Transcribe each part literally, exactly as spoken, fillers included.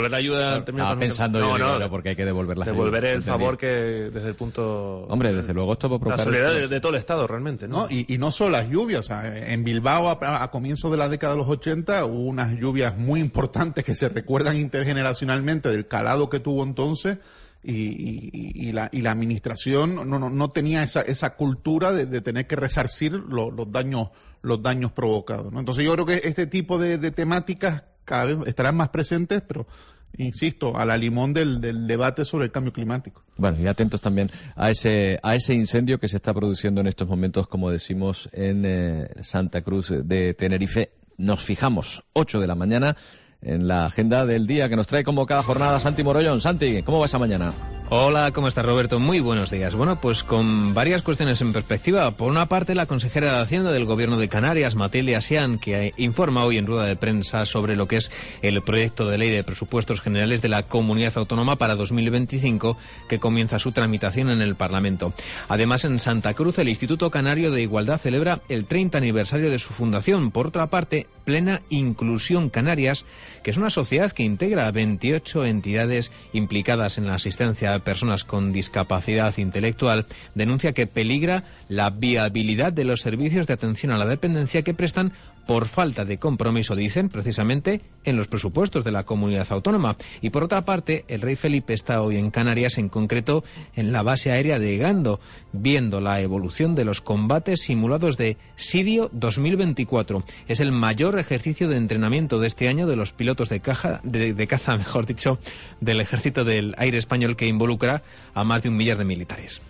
devolver la ayuda... Estaba termina pensando no, yo, no, digo, porque hay que devolver la ayuda. Devolver el favor que desde el punto... Hombre, desde luego esto va a provocar... La solidaridad de, de todo el Estado, realmente, ¿no? No, y, y no solo las lluvias, o sea, en Bilbao a, a comienzos de la década de los ochenta hubo unas lluvias muy importantes que se recuerdan intergeneracionalmente del calado que tuvo entonces, y, y, y, la, y la administración no, no, no tenía esa, esa cultura de, de tener que resarcir lo, los daños los daños provocados, ¿no? Entonces yo creo que este tipo de, de temáticas cada vez estarán más presentes, pero insisto, a la limón del, del debate sobre el cambio climático. Bueno, y atentos también a ese a ese incendio que se está produciendo en estos momentos, como decimos, en eh, Santa Cruz de Tenerife. Nos fijamos, ocho de la mañana, en la agenda del día que nos trae como cada jornada Santi Morollón. Santi, ¿cómo va esa mañana? Hola, ¿cómo estás, Roberto? Muy buenos días. Bueno, pues con varias cuestiones en perspectiva. Por una parte, la consejera de Hacienda del Gobierno de Canarias, Matilde Asián, que informa hoy en rueda de prensa sobre lo que es el proyecto de ley de presupuestos generales de la Comunidad Autónoma para dos mil veinticinco, que comienza su tramitación en el Parlamento. Además, en Santa Cruz, el Instituto Canario de Igualdad celebra el treinta aniversario de su fundación. Por otra parte, Plena Inclusión Canarias, que es una sociedad que integra a veintiocho entidades implicadas en la asistencia a personas con discapacidad intelectual, denuncia que peligra la viabilidad de los servicios de atención a la dependencia que prestan por falta de compromiso, dicen, precisamente en los presupuestos de la comunidad autónoma. Y por otra parte, el rey Felipe está hoy en Canarias, en concreto en la base aérea de Gando, viendo la evolución de los combates simulados de Sirio dos mil veinticuatro. Es el mayor ejercicio de entrenamiento de este año de los pilotos de, caja, de, de caza, mejor dicho, del ejército del aire español, que involucra a más de un millar de militares.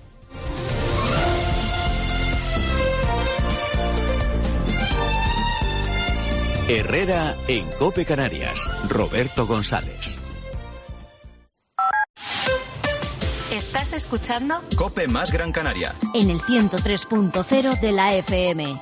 Herrera en COPE Canarias. Roberto González. ¿Estás escuchando? COPE más Gran Canaria. En el ciento tres punto cero de la F M.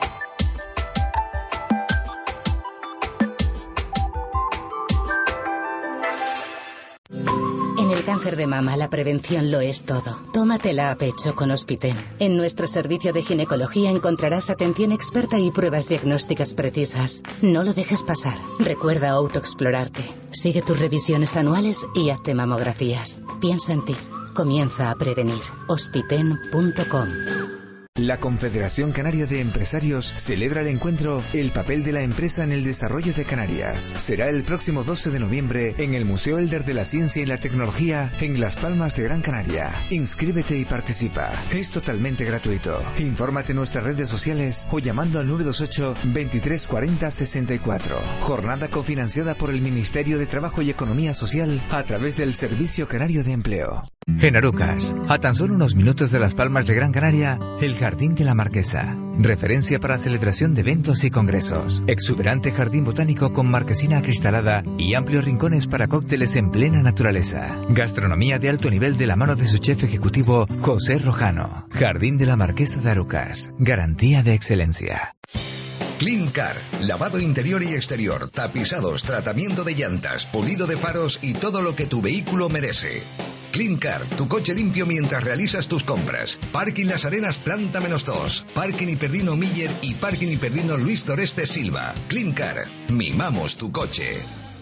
En el cáncer de mama, la prevención lo es todo. Tómatela a pecho con Hospiten. En nuestro servicio de ginecología encontrarás atención experta y pruebas diagnósticas precisas. No lo dejes pasar. Recuerda autoexplorarte. Sigue tus revisiones anuales y hazte mamografías. Piensa en ti. Comienza a prevenir. Hospiten punto com. La Confederación Canaria de Empresarios celebra el encuentro El papel de la empresa en el desarrollo de Canarias. Será el próximo doce de noviembre en el Museo Elder de la Ciencia y la Tecnología en Las Palmas de Gran Canaria. Inscríbete y participa. Es totalmente gratuito. Infórmate en nuestras redes sociales o llamando al nueve dos ocho, veintitrés cuarenta, sesenta y cuatro. Jornada cofinanciada por el Ministerio de Trabajo y Economía Social a través del Servicio Canario de Empleo. En Arucas, a tan solo unos minutos de Las Palmas de Gran Canaria, el Jardín de la Marquesa. Referencia para celebración de eventos y congresos. Exuberante jardín botánico con marquesina acristalada y amplios rincones para cócteles en plena naturaleza. Gastronomía de alto nivel de la mano de su chef ejecutivo, José Rojano. Jardín de la Marquesa de Arucas. Garantía de excelencia. Clean Car, lavado interior y exterior, tapizados, tratamiento de llantas, pulido de faros y todo lo que tu vehículo merece. Clean Car, tu coche limpio mientras realizas tus compras. Parking Las Arenas, planta menos dos. Parking Hiperdino Miller y Parking Hiperdino Luis Doreste Silva. Clean Car, mimamos tu coche.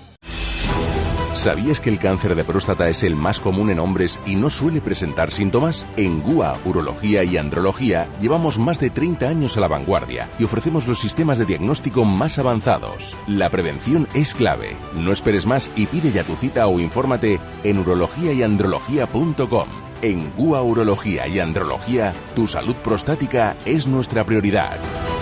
¿Sabías que el cáncer de próstata es el más común en hombres y no suele presentar síntomas? En G U A, Urología y Andrología llevamos más de treinta años a la vanguardia y ofrecemos los sistemas de diagnóstico más avanzados. La prevención es clave. No esperes más y pide ya tu cita o infórmate en urología y andrología punto com. En G U A, Urología y Andrología, tu salud prostática es nuestra prioridad.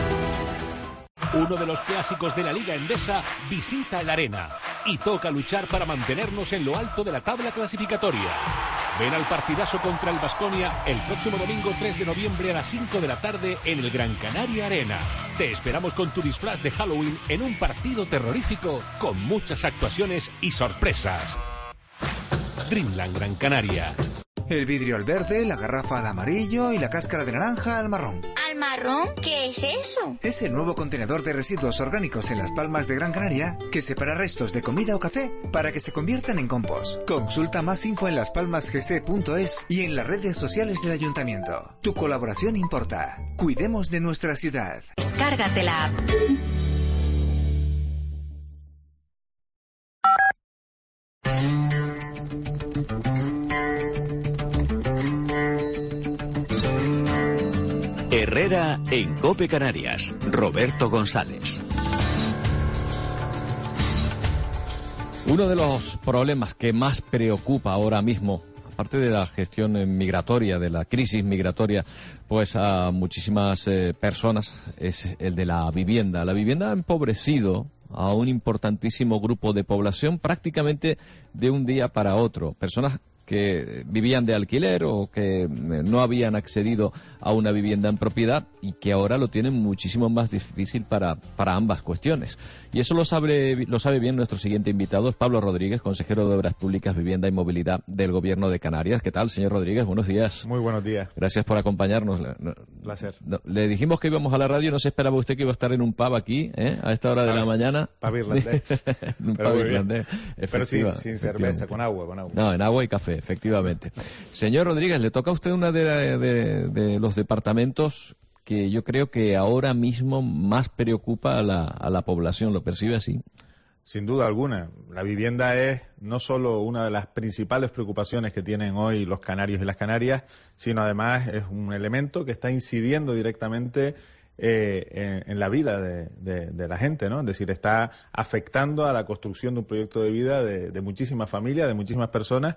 Uno de los clásicos de la Liga Endesa visita el Arena y toca luchar para mantenernos en lo alto de la tabla clasificatoria. Ven al partidazo contra el Baskonia el próximo domingo tres de noviembre a las cinco de la tarde en el Gran Canaria Arena. Te esperamos con tu disfraz de Halloween en un partido terrorífico con muchas actuaciones y sorpresas. Dreamland Gran Canaria. El vidrio al verde, la garrafa al amarillo y la cáscara de naranja al marrón. ¿Al marrón? ¿Qué es eso? Es el nuevo contenedor de residuos orgánicos en Las Palmas de Gran Canaria que separa restos de comida o café para que se conviertan en compost. Consulta más info en las palmas g c punto es y en las redes sociales del Ayuntamiento. Tu colaboración importa. Cuidemos de nuestra ciudad. Descárgate la app. Herrera en COPE Canarias. Roberto González. Uno de los problemas que más preocupa ahora mismo, aparte de la gestión migratoria, de la crisis migratoria, pues a muchísimas eh, personas, es el de la vivienda. La vivienda ha empobrecido a un importantísimo grupo de población prácticamente de un día para otro. Personas que vivían de alquiler o que no habían accedido a una vivienda en propiedad y que ahora lo tienen muchísimo más difícil para, para ambas cuestiones. Y eso lo sabe, lo sabe bien nuestro siguiente invitado, es Pablo Rodríguez, consejero de Obras Públicas, Vivienda y Movilidad del Gobierno de Canarias. ¿Qué tal, señor Rodríguez? Buenos días. Muy buenos días. Gracias por acompañarnos. Placer. Le dijimos que íbamos a la radio, no se esperaba usted que iba a estar en un pub aquí, ¿eh? A esta hora de la mañana. Pub irlandés. Un pub irlandés. Pero sin, sin cerveza, con agua, con agua. No, en agua y café, efectivamente. Señor Rodríguez, le toca a usted uno de, de, de los departamentos que yo creo que ahora mismo más preocupa a la, a la población. ¿Lo percibe así? Sin duda alguna. La vivienda es no solo una de las principales preocupaciones que tienen hoy los canarios y las canarias, sino además es un elemento que está incidiendo directamente eh, en, en la vida de, de, de la gente, ¿no? Es decir, está afectando a la construcción de un proyecto de vida de, de muchísimas familias, de muchísimas personas.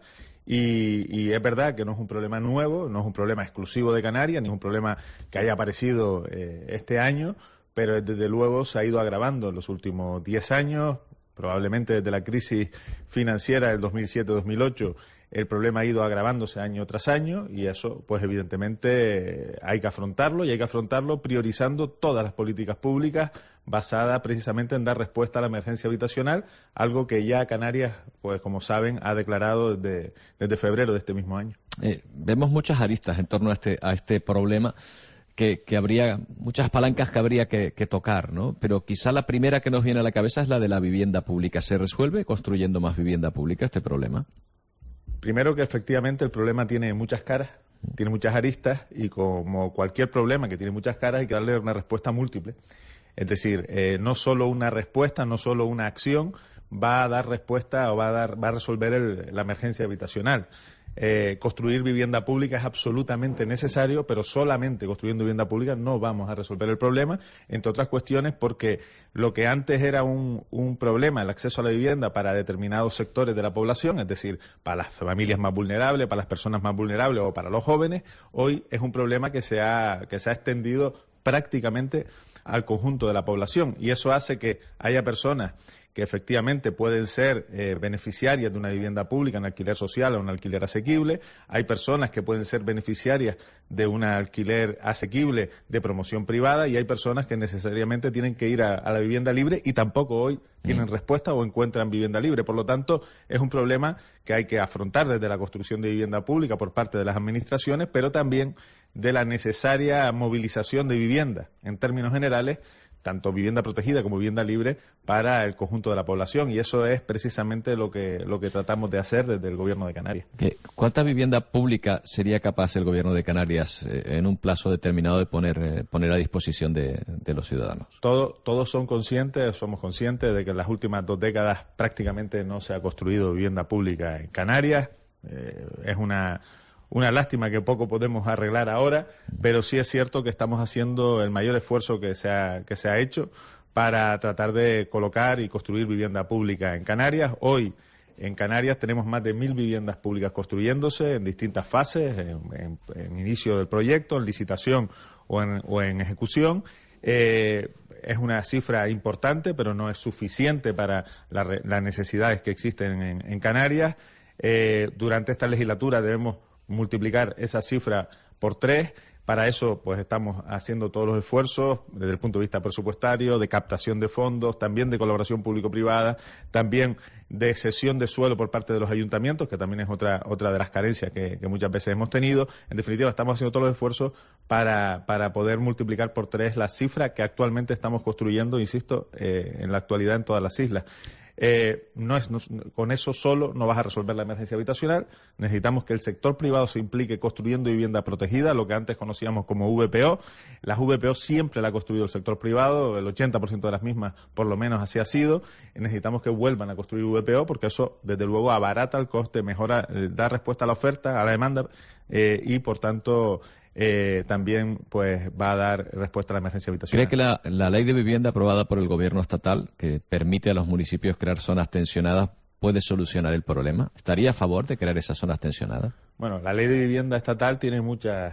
Y, y es verdad que no es un problema nuevo, no es un problema exclusivo de Canarias, ni es un problema que haya aparecido eh, este año, pero desde luego se ha ido agravando en los últimos diez años, probablemente desde la crisis financiera del dos mil siete dos mil ocho, el problema ha ido agravándose año tras año y eso, pues evidentemente hay que afrontarlo y hay que afrontarlo priorizando todas las políticas públicas basadas precisamente en dar respuesta a la emergencia habitacional, algo que ya Canarias, pues como saben, ha declarado desde, desde febrero de este mismo año. Eh, vemos muchas aristas en torno a este, a este problema. Que, que habría muchas palancas que habría que, que tocar, ¿no? Pero quizá la primera que nos viene a la cabeza es la de la vivienda pública. ¿Se resuelve construyendo más vivienda pública este problema? Primero que efectivamente el problema tiene muchas caras, tiene muchas aristas y como cualquier problema que tiene muchas caras hay que darle una respuesta múltiple. Es decir, eh, no solo una respuesta, no solo una acción va a dar respuesta o va a, dar, va a resolver el, la emergencia habitacional. Eh, construir vivienda pública es absolutamente necesario, pero solamente construyendo vivienda pública no vamos a resolver el problema, entre otras cuestiones porque lo que antes era un, un problema, el acceso a la vivienda para determinados sectores de la población, es decir, para las familias más vulnerables, para las personas más vulnerables o para los jóvenes, hoy es un problema que se ha, que se ha extendido prácticamente al conjunto de la población y eso hace que haya personas que efectivamente pueden ser eh, beneficiarias de una vivienda pública en alquiler social o un alquiler asequible. Hay personas que pueden ser beneficiarias de un alquiler asequible de promoción privada y hay personas que necesariamente tienen que ir a, a la vivienda libre y tampoco hoy tienen respuesta o encuentran vivienda libre. Por lo tanto, es un problema que hay que afrontar desde la construcción de vivienda pública por parte de las administraciones, pero también de la necesaria movilización de vivienda en términos generales, tanto vivienda protegida como vivienda libre para el conjunto de la población y eso es precisamente lo que lo que tratamos de hacer desde el Gobierno de Canarias. ¿Cuánta vivienda pública sería capaz el Gobierno de Canarias eh, en un plazo determinado de poner eh, poner a disposición de, de los ciudadanos? Todo, todos son conscientes, somos conscientes de que en las últimas dos décadas prácticamente no se ha construido vivienda pública en Canarias. Eh, es una Una lástima que poco podemos arreglar ahora, pero sí es cierto que estamos haciendo el mayor esfuerzo que se ha, que se ha hecho para tratar de colocar y construir vivienda pública en Canarias. Hoy en Canarias tenemos más de mil viviendas públicas construyéndose en distintas fases, en, en, en inicio del proyecto, en licitación o en, o en ejecución. Eh, es una cifra importante, pero no es suficiente para la, las necesidades que existen en, en Canarias. Eh, durante esta legislatura debemos multiplicar esa cifra por tres. Para eso, pues estamos haciendo todos los esfuerzos desde el punto de vista presupuestario, de captación de fondos, también de colaboración público-privada, también de cesión de suelo por parte de los ayuntamientos, que también es otra otra de las carencias que, que muchas veces hemos tenido. En definitiva, estamos haciendo todos los esfuerzos para, para poder multiplicar por tres la cifra que actualmente estamos construyendo, insisto, eh, en la actualidad en todas las islas. Eh, no es, no, con eso solo no vas a resolver la emergencia habitacional. Necesitamos que el sector privado se implique construyendo vivienda protegida, lo que antes conocíamos como V P O. Las V P O siempre la ha construido el sector privado, el ochenta por ciento de las mismas por lo menos así ha sido. Necesitamos que vuelvan a construir V P O V P O, porque eso, desde luego, abarata el coste, mejora, eh, da respuesta a la oferta, a la demanda, eh, y, por tanto, eh, también pues va a dar respuesta a la emergencia habitacional. ¿Cree que la, la ley de vivienda aprobada por el gobierno estatal, que permite a los municipios crear zonas tensionadas, puede solucionar el problema? ¿Estaría a favor de crear esas zonas tensionadas? Bueno, la ley de vivienda estatal tiene muchas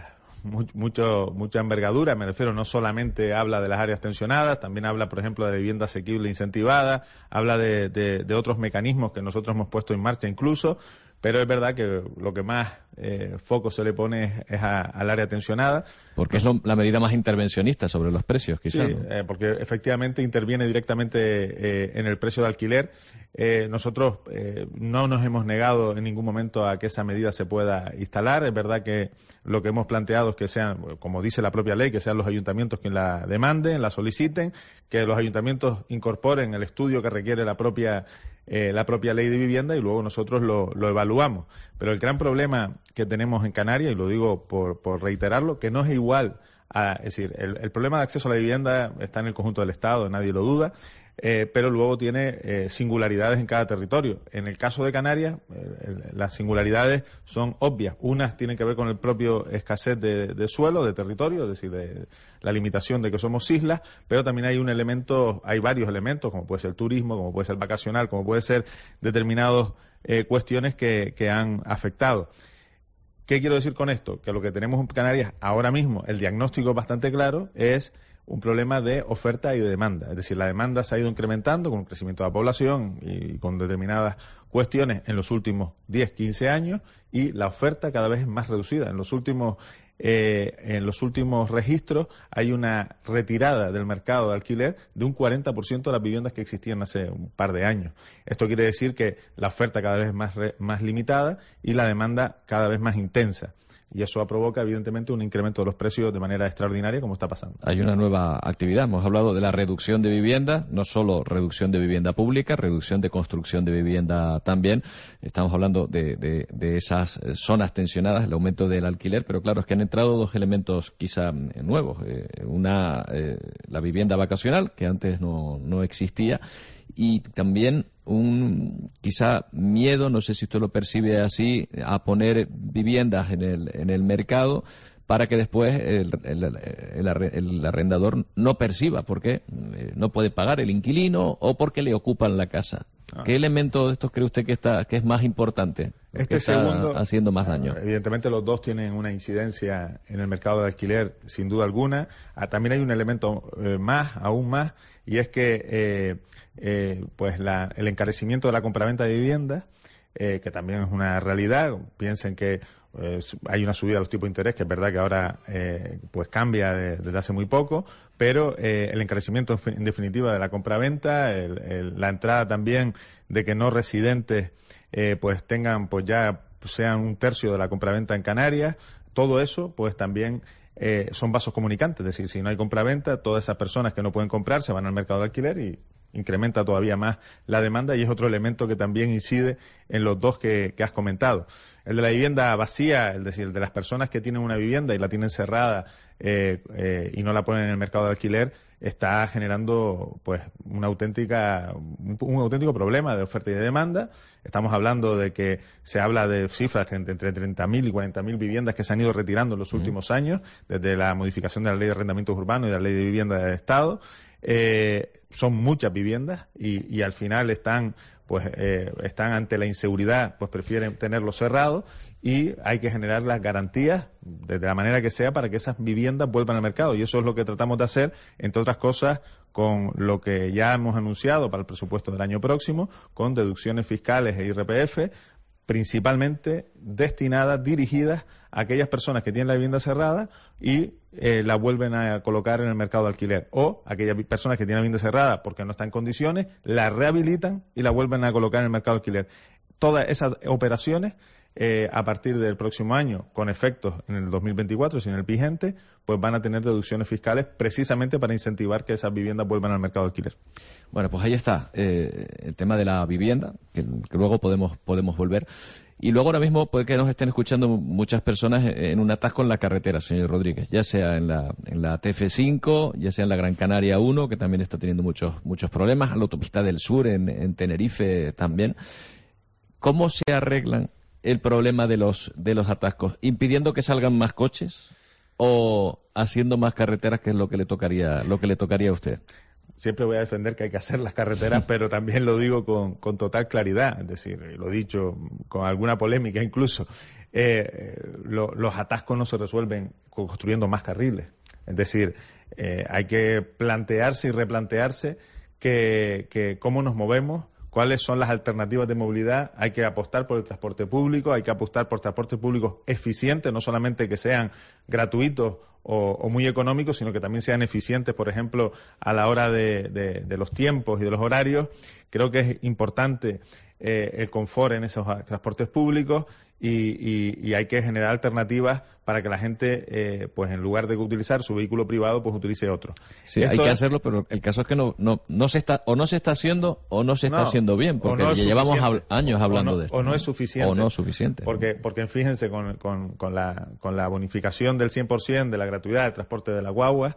mucho, mucha envergadura, me refiero, no solamente habla de las áreas tensionadas, también habla, por ejemplo, de vivienda asequible incentivada, habla de, de, de otros mecanismos que nosotros hemos puesto en marcha incluso, pero es verdad que lo que más eh, foco se le pone es, es a, al área tensionada. Porque es lo, la medida más intervencionista sobre los precios, quizás. Sí, ¿no? eh, porque efectivamente interviene directamente eh, en el precio de alquiler. Eh, nosotros eh, no nos hemos negado en ningún momento a que esa medida se pueda instalar. Es verdad que lo que hemos planteado es que sean, como dice la propia ley, que sean los ayuntamientos quienes la demanden, la soliciten, que los ayuntamientos incorporen el estudio que requiere la propia Eh, la propia ley de vivienda y luego nosotros lo, lo evaluamos. Pero el gran problema que tenemos en Canarias, y lo digo por, por reiterarlo, que no es igual a, es decir, el, el problema de acceso a la vivienda está en el conjunto del Estado, nadie lo duda, eh, pero luego tiene eh, singularidades en cada territorio. En el caso de Canarias, eh, las singularidades son obvias. Unas tienen que ver con el propio escasez de, de suelo, de territorio, es decir, de la limitación de que somos islas, pero también hay un elemento, hay varios elementos, como puede ser el turismo, como puede ser el vacacional, como puede ser determinadas eh, cuestiones que, que han afectado. ¿Qué quiero decir con esto? Que lo que tenemos en Canarias ahora mismo, el diagnóstico es bastante claro, es un problema de oferta y de demanda. Es decir, la demanda se ha ido incrementando con el crecimiento de la población y con determinadas cuestiones en los últimos diez, quince años, y la oferta cada vez es más reducida. En los últimos eh, en los últimos registros hay una retirada del mercado de alquiler de un cuarenta por ciento de las viviendas que existían hace un par de años. Esto quiere decir que la oferta cada vez es más, re, más limitada y la demanda cada vez más intensa. Y eso provoca, evidentemente, un incremento de los precios de manera extraordinaria, como está pasando. Hay una nueva actividad. Hemos hablado de la reducción de vivienda, no solo reducción de vivienda pública, reducción de construcción de vivienda también. Estamos hablando de, de, de esas zonas tensionadas, el aumento del alquiler, pero claro, es que han entrado dos elementos quizá nuevos. Eh, una, eh, la vivienda vacacional, que antes no, no existía, y también un quizá miedo, no sé si usted lo percibe así, a poner viviendas en el, en el mercado para que después el, el, el, el arrendador no perciba porque no puede pagar el inquilino o porque le ocupan la casa. Ah. ¿Qué elemento de estos cree usted que está que es más importante? Este que está segundo, haciendo más daño. Evidentemente los dos tienen una incidencia en el mercado de alquiler, sin duda alguna. Ah, también hay un elemento eh, más, aún más, y es que eh, eh, pues la, el encarecimiento de la compraventa de viviendas, eh, que también es una realidad. Piensen que eh, hay una subida de los tipos de interés, que es verdad que ahora eh, pues cambia de, desde hace muy poco, pero eh, el encarecimiento en definitiva de la compraventa, el, el, la entrada también de que no residentes eh, pues tengan, pues ya sean un tercio de la compraventa en Canarias, todo eso pues también eh, son vasos comunicantes, es decir, si no hay compraventa, todas esas personas que no pueden comprar se van al mercado de alquiler y incrementa todavía más la demanda, y es otro elemento que también incide en los dos que, que has comentado. El de la vivienda vacía, es decir, el de las personas que tienen una vivienda y la tienen cerrada eh, eh, y no la ponen en el mercado de alquiler, está generando pues una auténtica un, un auténtico problema de oferta y de demanda. Estamos hablando de que se habla de cifras entre, entre treinta mil y cuarenta mil viviendas que se han ido retirando en los últimos uh-huh. años, desde la modificación de la Ley de Arrendamientos Urbanos y de la Ley de Vivienda del Estado. Eh, son muchas viviendas y, y al final están pues eh, están ante la inseguridad, pues prefieren tenerlo cerrado, y hay que generar las garantías de la manera que sea para que esas viviendas vuelvan al mercado, y eso es lo que tratamos de hacer, entre otras cosas, con lo que ya hemos anunciado para el presupuesto del año próximo, con deducciones fiscales e I R P F, principalmente destinadas, dirigidas a aquellas personas que tienen la vivienda cerrada y eh, la vuelven a colocar en el mercado de alquiler, o aquellas personas que tienen la vivienda cerrada porque no está en condiciones, la rehabilitan y la vuelven a colocar en el mercado de alquiler. Todas esas operaciones eh, a partir del próximo año, con efectos en el dos mil veinticuatro, sin el vigente, pues van a tener deducciones fiscales precisamente para incentivar que esas viviendas vuelvan al mercado de alquiler. Bueno, pues ahí está eh, el tema de la vivienda, que, que luego podemos podemos volver. Y luego ahora mismo puede que nos estén escuchando muchas personas en un atasco en la carretera, señor Rodríguez, ya sea en la, en la T F cinco, ya sea en la Gran Canaria uno, que también está teniendo muchos muchos problemas, en la autopista del sur, en, en Tenerife también. ¿Cómo se arreglan el problema de los de los atascos? ¿Impidiendo que salgan más coches o haciendo más carreteras, que es lo que le tocaría lo que le tocaría a usted? Siempre voy a defender que hay que hacer las carreteras, pero también lo digo con, con total claridad, es decir, lo he dicho con alguna polémica incluso, eh, lo, los atascos no se resuelven construyendo más carriles. Es decir, eh, hay que plantearse y replantearse que, que cómo nos movemos, cuáles son las alternativas de movilidad. Hay que apostar por el transporte público, hay que apostar por transporte público eficiente, no solamente que sean gratuitos o, o muy económicos, sino que también sean eficientes, por ejemplo, a la hora de, de, de los tiempos y de los horarios. Creo que es importante eh, el confort en esos transportes públicos y, y, y hay que generar alternativas para que la gente, eh, pues en lugar de utilizar su vehículo privado, pues utilice otro. Sí, Esto hay que es... hacerlo, pero el caso es que no, no, no se está, o no se está haciendo o no se está no, haciendo bien, porque no llevamos hab años hablando no, de esto. O no, ¿no? es suficiente. O no es suficiente. Porque, porque fíjense, con, con, con, la, con la bonificación del cien por ciento de la gratuidad del transporte de la guagua,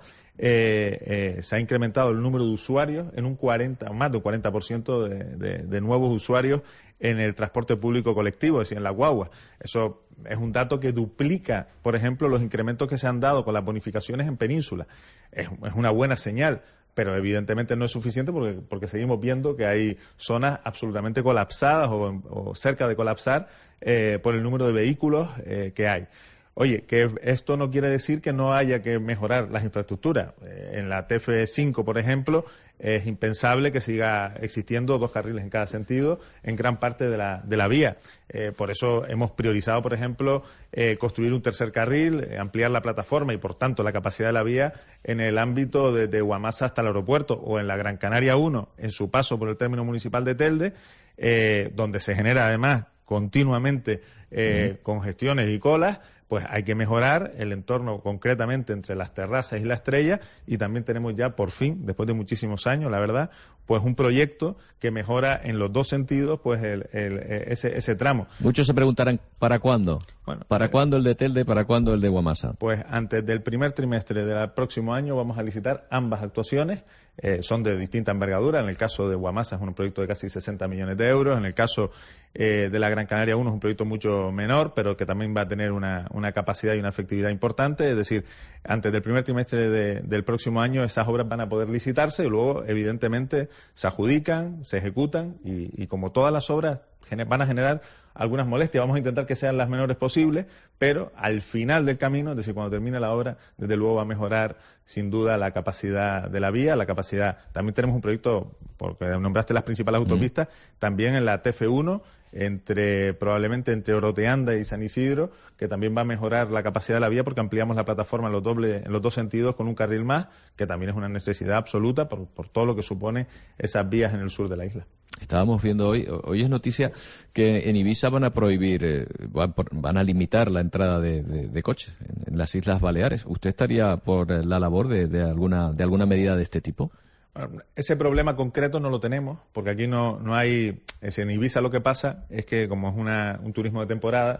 eh, eh, se ha incrementado el número de usuarios en un cuarenta, más de un cuarenta por ciento de, de, de nuevos usuarios en el transporte público colectivo, es decir, en la guagua. Eso es un dato que duplica, por ejemplo, los incrementos que se han dado con las bonificaciones en Península. Es, es una buena señal, pero evidentemente no es suficiente porque, porque seguimos viendo que hay zonas absolutamente colapsadas o, o cerca de colapsar eh, por el número de vehículos eh, que hay. Oye, que esto no quiere decir que no haya que mejorar las infraestructuras. Eh, en la T F cinco, por ejemplo, es impensable que siga existiendo dos carriles en cada sentido en gran parte de la, de la vía. Eh, por eso hemos priorizado, por ejemplo, eh, construir un tercer carril, eh, ampliar la plataforma y, por tanto, la capacidad de la vía en el ámbito de, de Guamasa hasta el aeropuerto, o en la Gran Canaria uno, en su paso por el término municipal de Telde, eh, donde se genera, además, continuamente eh, uh-huh. congestiones y colas. Pues hay que mejorar el entorno concretamente entre las terrazas y la Estrella, y también tenemos ya por fin, después de muchísimos años, la verdad, pues un proyecto que mejora en los dos sentidos pues el, el, ese, ese tramo. Muchos se preguntarán, ¿para cuándo? Bueno, ¿Para eh, cuándo el de Telde y para cuándo el de Guamasa? Pues antes del primer trimestre del próximo año vamos a licitar ambas actuaciones. Eh, son de distinta envergadura. En el caso de Guamasa es un proyecto de casi sesenta millones de euros. En el caso eh, de la Gran Canaria uno es un proyecto mucho menor, pero que también va a tener una, una capacidad y una efectividad importante. Es decir, antes del primer trimestre de, del próximo año esas obras van a poder licitarse y luego, evidentemente, se adjudican, se ejecutan y, y como todas las obras van a generar algunas molestias, vamos a intentar que sean las menores posibles, pero al final del camino, es decir, cuando termine la obra, desde luego va a mejorar sin duda la capacidad de la vía, la capacidad. También tenemos un proyecto, porque nombraste las principales autopistas, mm. también en la T F uno, entre probablemente entre Oroteanda y San Isidro, que también va a mejorar la capacidad de la vía porque ampliamos la plataforma en los, doble, en los dos sentidos con un carril más, que también es una necesidad absoluta por, por todo lo que supone esas vías en el sur de la isla. Estábamos viendo hoy, hoy es noticia que en Ibiza van a prohibir, eh, van, por, van a limitar la entrada de, de, de coches en, en las Islas Baleares. ¿Usted estaría por la labor de, de alguna de alguna medida de este tipo? Bueno, ese problema concreto no lo tenemos, porque aquí no, no hay... Es en Ibiza lo que pasa es que como es una, un turismo de temporada,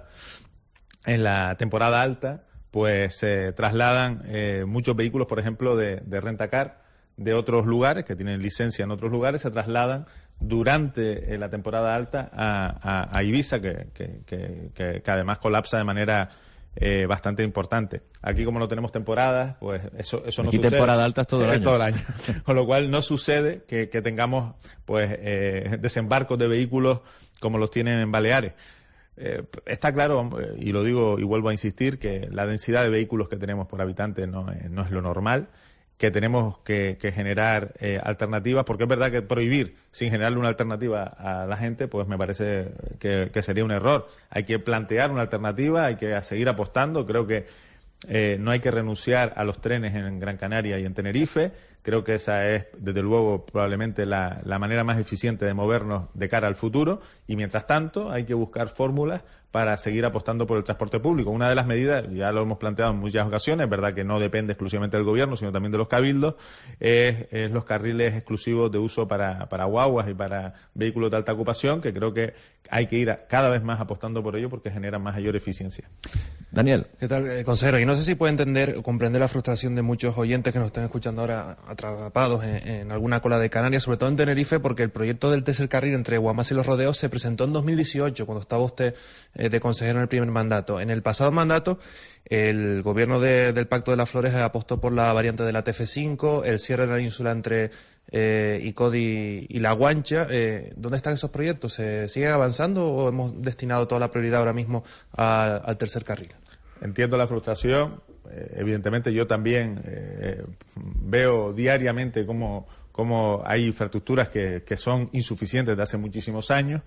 en la temporada alta, pues se trasladan eh, muchos vehículos, por ejemplo, de, de rentacar, de otros lugares, que tienen licencia en otros lugares, se trasladan durante eh, la temporada alta a, a, a Ibiza, que, que, que, que, que además colapsa de manera eh, bastante importante. Aquí, como no tenemos temporadas, pues eso, eso no Aquí sucede. Temporada alta es todo el año. todo el año. Con lo cual no sucede que, que tengamos pues eh, desembarcos de vehículos como los tienen en Baleares. Eh, está claro, y lo digo y vuelvo a insistir, que la densidad de vehículos que tenemos por habitante no, eh, no es lo normal, que tenemos que, que generar eh, alternativas, porque es verdad que prohibir sin generarle una alternativa a la gente, pues me parece que, que sería un error. Hay que plantear una alternativa, hay que seguir apostando. Creo que eh, no hay que renunciar a los trenes en Gran Canaria y en Tenerife. Creo que esa es, desde luego, probablemente la, la manera más eficiente de movernos de cara al futuro, y mientras tanto hay que buscar fórmulas para seguir apostando por el transporte público. Una de las medidas, ya lo hemos planteado en muchas ocasiones, verdad que no depende exclusivamente del gobierno, sino también de los cabildos, es, es los carriles exclusivos de uso para, para guaguas y para vehículos de alta ocupación, que creo que hay que ir a, cada vez más apostando por ello porque generan mayor eficiencia. Daniel. ¿Qué tal, eh, consejero? Y no sé si puede entender o comprender la frustración de muchos oyentes que nos están escuchando ahora atrapados en, en alguna cola de Canarias, sobre todo en Tenerife, porque el proyecto del tercer carril entre Guamas y Los Rodeos se presentó en dos mil dieciocho, cuando estaba usted eh, de consejero en el primer mandato. En el pasado mandato, el gobierno de, del Pacto de las Flores apostó por la variante de la T F cinco, el cierre de la ínsula entre eh, Icodi y La Guancha. Eh, ¿Dónde están esos proyectos? ¿Se siguen avanzando o hemos destinado toda la prioridad ahora mismo a, al tercer carril? Entiendo la frustración. Eh, evidentemente yo también eh, veo diariamente cómo, cómo hay infraestructuras que, que son insuficientes desde hace muchísimos años.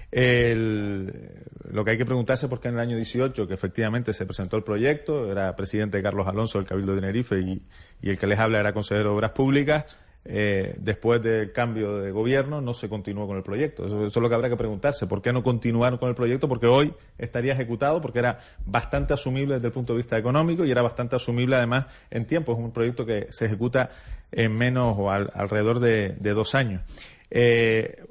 El, lo que hay que preguntarse es por qué en el año dieciocho, que efectivamente se presentó el proyecto, era presidente Carlos Alonso del Cabildo de Tenerife y, y el que les habla era consejero de Obras Públicas. Eh, después del cambio de gobierno no se continuó con el proyecto. Eso, eso es lo que habrá que preguntarse. ¿Por qué no continuaron con el proyecto? Porque hoy estaría ejecutado, porque era bastante asumible desde el punto de vista económico y era bastante asumible además en tiempo. Es un proyecto que se ejecuta en menos o al, alrededor de, de dos años. Eh,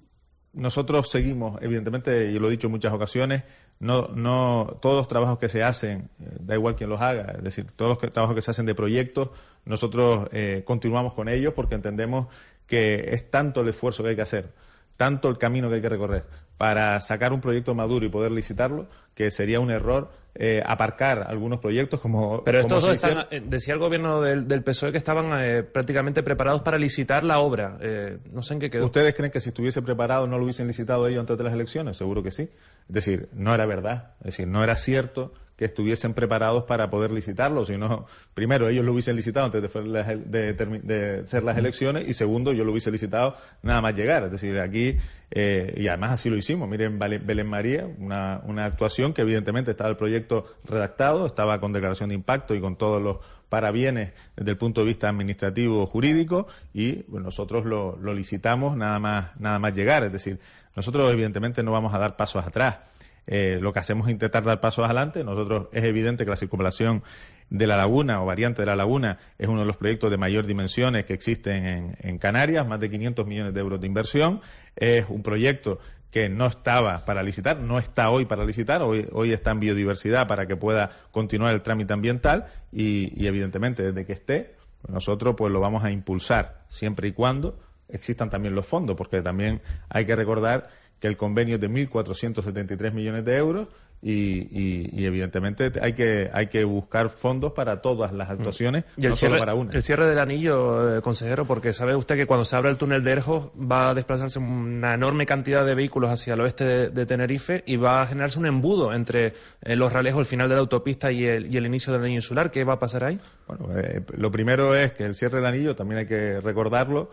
nosotros seguimos, evidentemente, y lo he dicho en muchas ocasiones, no, no, todos los trabajos que se hacen, eh, da igual quién los haga, es decir, todos los que, trabajos que se hacen de proyectos, nosotros eh, continuamos con ellos porque entendemos que es tanto el esfuerzo que hay que hacer, tanto el camino que hay que recorrer para sacar un proyecto maduro y poder licitarlo, que sería un error eh, aparcar algunos proyectos como... Pero como estos dos hicieron... están, eh, decía el gobierno del, del P S O E que estaban eh, prácticamente preparados para licitar la obra. Eh, no sé en qué quedó. ¿Ustedes creen que si estuviese preparado no lo hubiesen licitado ellos antes de las elecciones? Seguro que sí. Es decir, no era verdad. Es decir, no era cierto que estuviesen preparados para poder licitarlo, sino, primero, ellos lo hubiesen licitado antes de, de, de, de ser las elecciones, y segundo, yo lo hubiese licitado nada más llegar. Es decir, aquí, eh, y además así lo hicimos. Miren, Belén María, una, una actuación que evidentemente estaba el proyecto redactado, estaba con declaración de impacto y con todos los parabienes desde el punto de vista administrativo jurídico, y bueno, nosotros lo, lo licitamos nada más, nada más llegar. Es decir, nosotros evidentemente no vamos a dar pasos atrás. Eh, lo que hacemos es intentar dar pasos adelante. Nosotros, es evidente que la circunvalación de la laguna o variante de la laguna es uno de los proyectos de mayor dimensiones que existen en, en Canarias, más de quinientos millones de euros de inversión. Es un proyecto que no estaba para licitar, no está hoy para licitar, hoy, hoy está en biodiversidad para que pueda continuar el trámite ambiental y, y evidentemente desde que esté, nosotros pues lo vamos a impulsar siempre y cuando existan también los fondos, porque también hay que recordar que el convenio es de mil cuatrocientos setenta y tres millones de euros y, y, y evidentemente hay que hay que buscar fondos para todas las actuaciones, y el no cierre, solo para una. El cierre del anillo, eh, consejero, porque sabe usted que cuando se abra el túnel de Erjos va a desplazarse una enorme cantidad de vehículos hacia el oeste de, de Tenerife y va a generarse un embudo entre eh, Los Ralejos, el final de la autopista y el, y el inicio del anillo insular. ¿Qué va a pasar ahí? Bueno, eh, lo primero es que el cierre del anillo, también hay que recordarlo,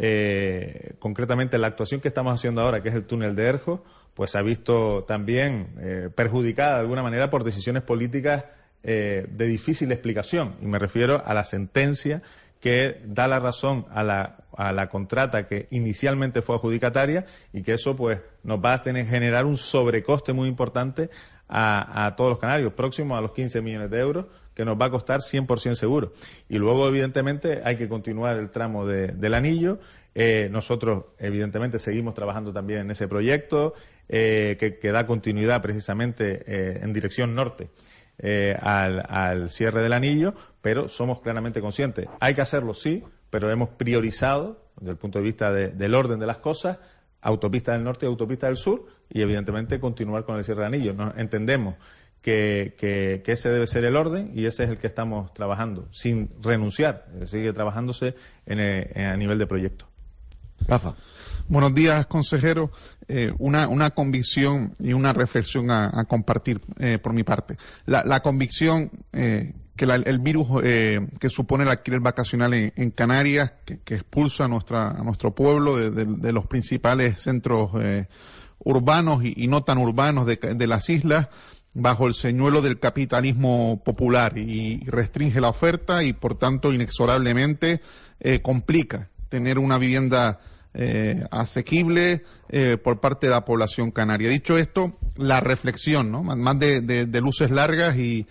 Eh, concretamente la actuación que estamos haciendo ahora, que es el túnel de Erjos, pues se ha visto también eh, perjudicada de alguna manera por decisiones políticas eh, de difícil explicación, y me refiero a la sentencia que da la razón a la, a la contrata que inicialmente fue adjudicataria, y que eso pues nos va a tener generar un sobrecoste muy importante a, a todos los canarios, próximo a los quince millones de euros, que nos va a costar cien por ciento seguro. Y luego, evidentemente, hay que continuar el tramo de, del anillo. Eh, nosotros, evidentemente, seguimos trabajando también en ese proyecto, eh, que, que da continuidad precisamente eh, en dirección norte eh, al, al cierre del anillo, pero somos claramente conscientes. Hay que hacerlo, sí, pero hemos priorizado, desde el punto de vista de, del orden de las cosas, autopista del norte y autopista del sur, y evidentemente continuar con el cierre del anillo. Nos entendemos Que, que, que ese debe ser el orden, y ese es el que estamos trabajando, sin renunciar, sigue trabajándose en el, en, a nivel de proyecto. Rafa. Buenos días, consejero. Eh, una, una convicción y una reflexión a, a compartir eh, por mi parte. La, la convicción eh, que la, el virus eh, que supone el alquiler vacacional en, en Canarias, que, que expulsa a, nuestra, a nuestro pueblo de, de, de los principales centros eh, urbanos y, y no tan urbanos de, de las islas, bajo el señuelo del capitalismo popular y restringe la oferta y, por tanto, inexorablemente eh, complica tener una vivienda eh, asequible eh, por parte de la población canaria. Dicho esto, la reflexión, ¿no? Más de, de, de luces largas y,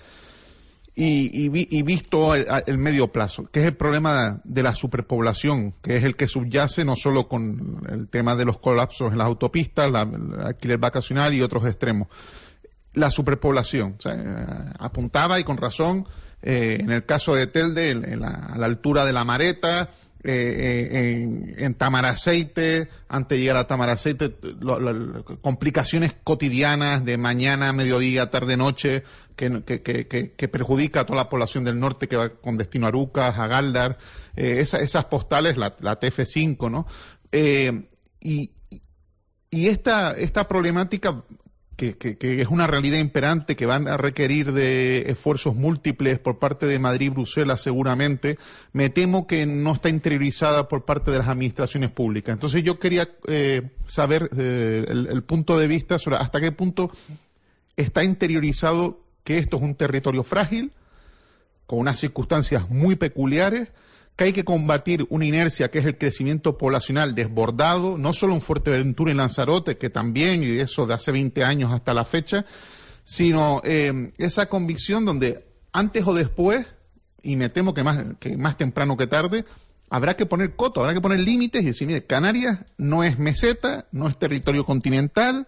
y, y, y visto el, el medio plazo, que es el problema de la superpoblación, que es el que subyace no solo con el tema de los colapsos en las autopistas, la, el alquiler vacacional y otros extremos. La superpoblación, o sea, apuntaba y con razón, eh, en el caso de Telde, en, en la, a la altura de la Mareta, eh, eh, en, en Tamaraceite, antes de llegar a Tamaraceite, lo, lo, complicaciones cotidianas de mañana, mediodía, tarde, noche, que, que, que, que perjudica a toda la población del norte que va con destino a Arucas, a Galdar, eh, esa, esas postales, la, la T F cinco, ¿no? Eh, y, y esta, esta problemática Que, que, que es una realidad imperante, que van a requerir de esfuerzos múltiples por parte de Madrid y Bruselas seguramente, me temo que no está interiorizada por parte de las administraciones públicas. Entonces yo quería eh, saber eh, el, el punto de vista sobre hasta qué punto está interiorizado que esto es un territorio frágil, con unas circunstancias muy peculiares, que hay que combatir una inercia que es el crecimiento poblacional desbordado, no solo en Fuerteventura y Lanzarote, que también, y eso de hace veinte años hasta la fecha, sino eh, esa convicción donde antes o después, y me temo que más, que más temprano que tarde, habrá que poner coto, habrá que poner límites y decir, mire, Canarias no es meseta, no es territorio continental,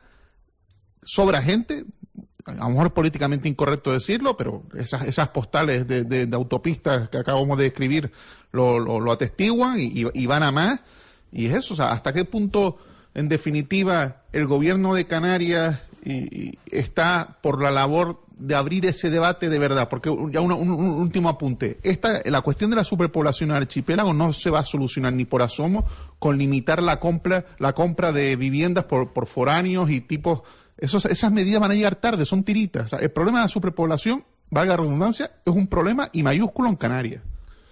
sobra gente. A lo mejor es políticamente incorrecto decirlo, pero esas, esas postales de, de, de autopistas que acabamos de describir lo, lo, lo atestiguan y, y van a más. Y es eso, o sea, hasta qué punto, en definitiva, el gobierno de Canarias y, y está por la labor de abrir ese debate de verdad. Porque ya un, un, un último apunte. Esta, la cuestión de la superpoblación en el archipiélago no se va a solucionar ni por asomo con limitar la compra, la compra de viviendas por, por foráneos y tipos. Esos, esas medidas van a llegar tarde, son tiritas. O sea, el problema de la superpoblación, valga la redundancia, es un problema y mayúsculo en Canarias.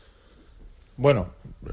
Bueno,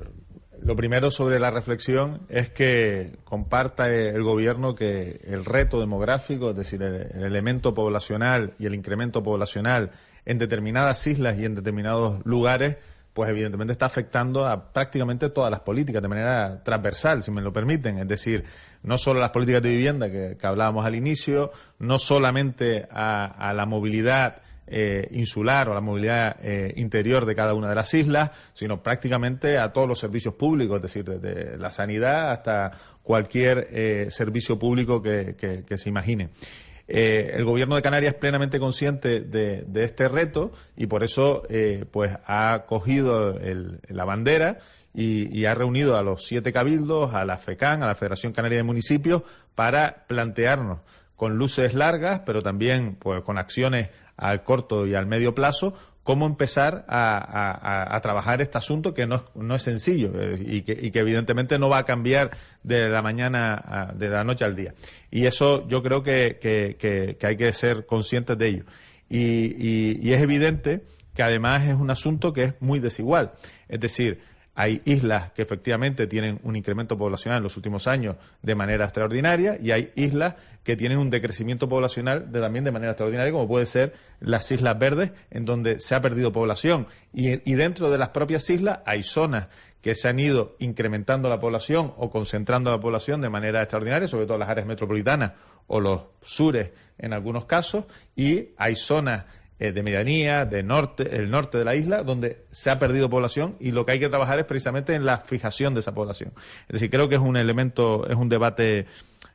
lo primero sobre la reflexión es que comparta el gobierno que el reto demográfico, es decir, el, el elemento poblacional y el incremento poblacional en determinadas islas y en determinados lugares, pues evidentemente está afectando a prácticamente todas las políticas de manera transversal, si me lo permiten. Es decir, no solo las políticas de vivienda que, que hablábamos al inicio, no solamente a, a la movilidad eh, insular o a la movilidad eh, interior de cada una de las islas, sino prácticamente a todos los servicios públicos, es decir, desde la sanidad hasta cualquier eh, servicio público que, que, que se imagine. Eh, el gobierno de Canarias es plenamente consciente de, de este reto y por eso eh, pues ha cogido el, la bandera y, y ha reunido a los siete cabildos, a la FECAN, a la Federación Canaria de Municipios, para plantearnos con luces largas, pero también pues con acciones al corto y al medio plazo, cómo empezar a, a, a trabajar este asunto que no, no es sencillo eh, y, que, y que evidentemente no va a cambiar de la mañana, a, de la noche al día. Y eso yo creo que, que, que, que hay que ser conscientes de ello. Y, y, y es evidente que además es un asunto que es muy desigual. Es decir, hay islas que efectivamente tienen un incremento poblacional en los últimos años de manera extraordinaria y hay islas que tienen un decrecimiento poblacional de, también de manera extraordinaria, como puede ser las Islas Verdes, en donde se ha perdido población. Y, y dentro de las propias islas hay zonas que se han ido incrementando la población o concentrando la población de manera extraordinaria, sobre todo las áreas metropolitanas o los sures en algunos casos, y hay zonas Eh, de medianía, de norte, el norte de la isla, donde se ha perdido población y lo que hay que trabajar es precisamente en la fijación de esa población. Es decir, creo que es un elemento, es un debate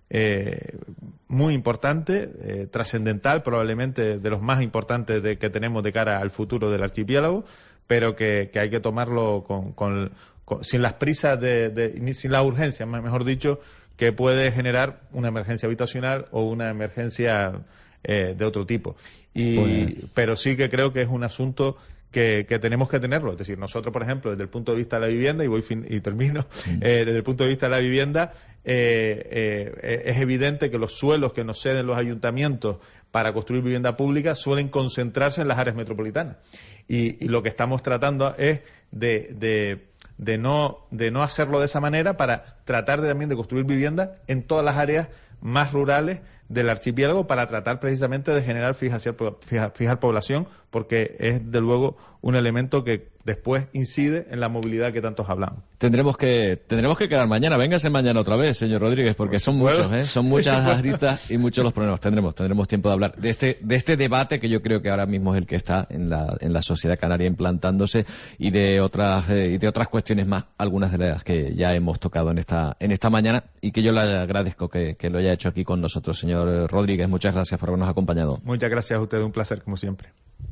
eh, muy importante, eh, trascendental, probablemente de los más importantes de, que tenemos de cara al futuro del archipiélago, pero que, que hay que tomarlo con, con, con, sin las prisas, de, de, sin la urgencia, mejor dicho, que puede generar una emergencia habitacional o una emergencia Eh, de otro tipo. Y, pues... Pero sí que creo que es un asunto que, que tenemos que tenerlo. Es decir, nosotros, por ejemplo, desde el punto de vista de la vivienda, y voy fin, y termino, sí. eh, desde el punto de vista de la vivienda, eh, eh, es evidente que los suelos que nos ceden los ayuntamientos para construir vivienda pública suelen concentrarse en las áreas metropolitanas. Y, y lo que estamos tratando es de... de de no de no hacerlo de esa manera para tratar de, también de construir vivienda en todas las áreas más rurales del archipiélago para tratar precisamente de generar fijación, fijar, fijar población, porque es de luego un elemento que después incide en la movilidad que tantos hablamos. Tendremos que tendremos que quedar mañana. Véngase mañana otra vez, señor Rodríguez, porque son muchos, ¿eh? Son muchas aristas y muchos los problemas. Tendremos tendremos tiempo de hablar de este de este debate que yo creo que ahora mismo es el que está en la en la sociedad canaria implantándose, y de otras eh, y de otras cuestiones más, algunas de las que ya hemos tocado en esta en esta mañana, y que yo le agradezco que, que lo haya hecho aquí con nosotros, señor Rodríguez. Muchas gracias por habernos acompañado. Muchas gracias a usted, un placer como siempre.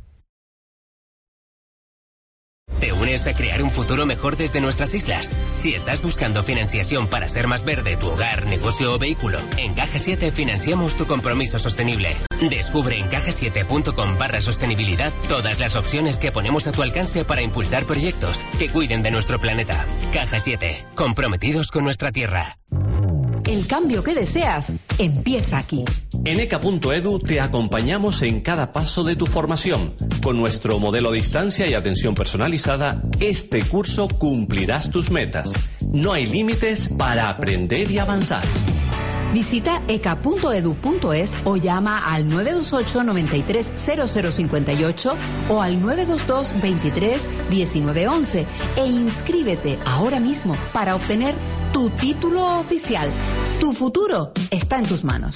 ¿Te unes a crear un futuro mejor desde nuestras islas? Si estás buscando financiación para ser más verde tu hogar, negocio o vehículo, en Caja siete financiamos tu compromiso sostenible. Descubre en caja siete punto com barra sostenibilidad todas las opciones que ponemos a tu alcance para impulsar proyectos que cuiden de nuestro planeta. Caja siete, comprometidos con nuestra tierra. El cambio que deseas empieza aquí. En eca punto edu te acompañamos en cada paso de tu formación. Con nuestro modelo a distancia y atención personalizada, este curso cumplirás tus metas. No hay límites para aprender y avanzar. Visita eca punto edu punto es o llama al nueve dos ocho, nueve tres, cero cero cinco ocho o al nueve dos dos, veintitrés, diecinueve once e inscríbete ahora mismo para obtener tu título oficial. Tu futuro está en tus manos.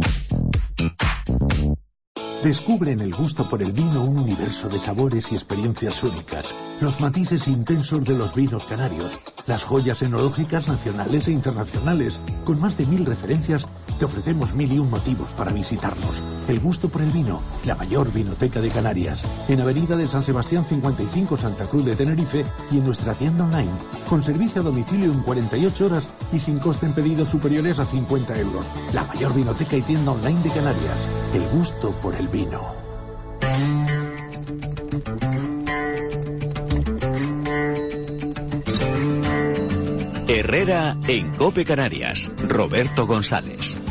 Descubre en el gusto por el vino un universo de sabores y experiencias únicas, los matices intensos de los vinos canarios, las joyas enológicas nacionales e internacionales. Con más de mil referencias, te ofrecemos mil y un motivos para visitarnos. El gusto por el vino, la mayor vinoteca de Canarias, en Avenida de San Sebastián cincuenta y cinco, Santa Cruz de Tenerife, y en nuestra tienda online, con servicio a domicilio en cuarenta y ocho horas y sin coste en pedidos superiores a cincuenta euros. La mayor vinoteca y tienda online de Canarias. El gusto por el vino. Herrera en COPE Canarias. Roberto González.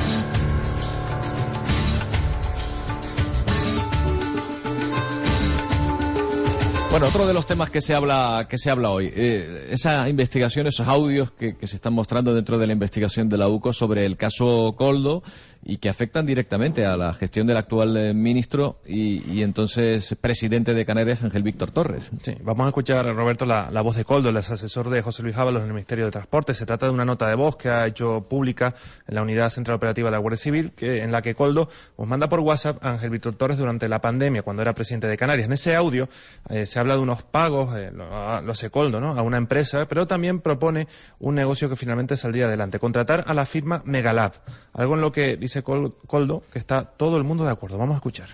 Bueno, otro de los temas que se habla que se habla hoy, eh, esa investigación, esos audios que, que se están mostrando dentro de la investigación de la U C O sobre el caso Koldo y que afectan directamente a la gestión del actual eh, ministro y, y entonces presidente de Canarias, Ángel Víctor Torres. Sí, vamos a escuchar, Roberto, la, la voz de Koldo, el asesor de José Luis Ábalos en el Ministerio de Transporte. Se trata de una nota de voz que ha hecho pública en la Unidad Central Operativa de la Guardia Civil, que, en la que Koldo os manda por WhatsApp a Ángel Víctor Torres durante la pandemia, cuando era presidente de Canarias. En ese audio eh, se habla de unos pagos, eh, lo, lo hace Koldo, ¿no?, a una empresa, pero también propone un negocio que finalmente saldría adelante: contratar a la firma Megalab, algo en lo que dice Koldo que está todo el mundo de acuerdo. Vamos a escuchar.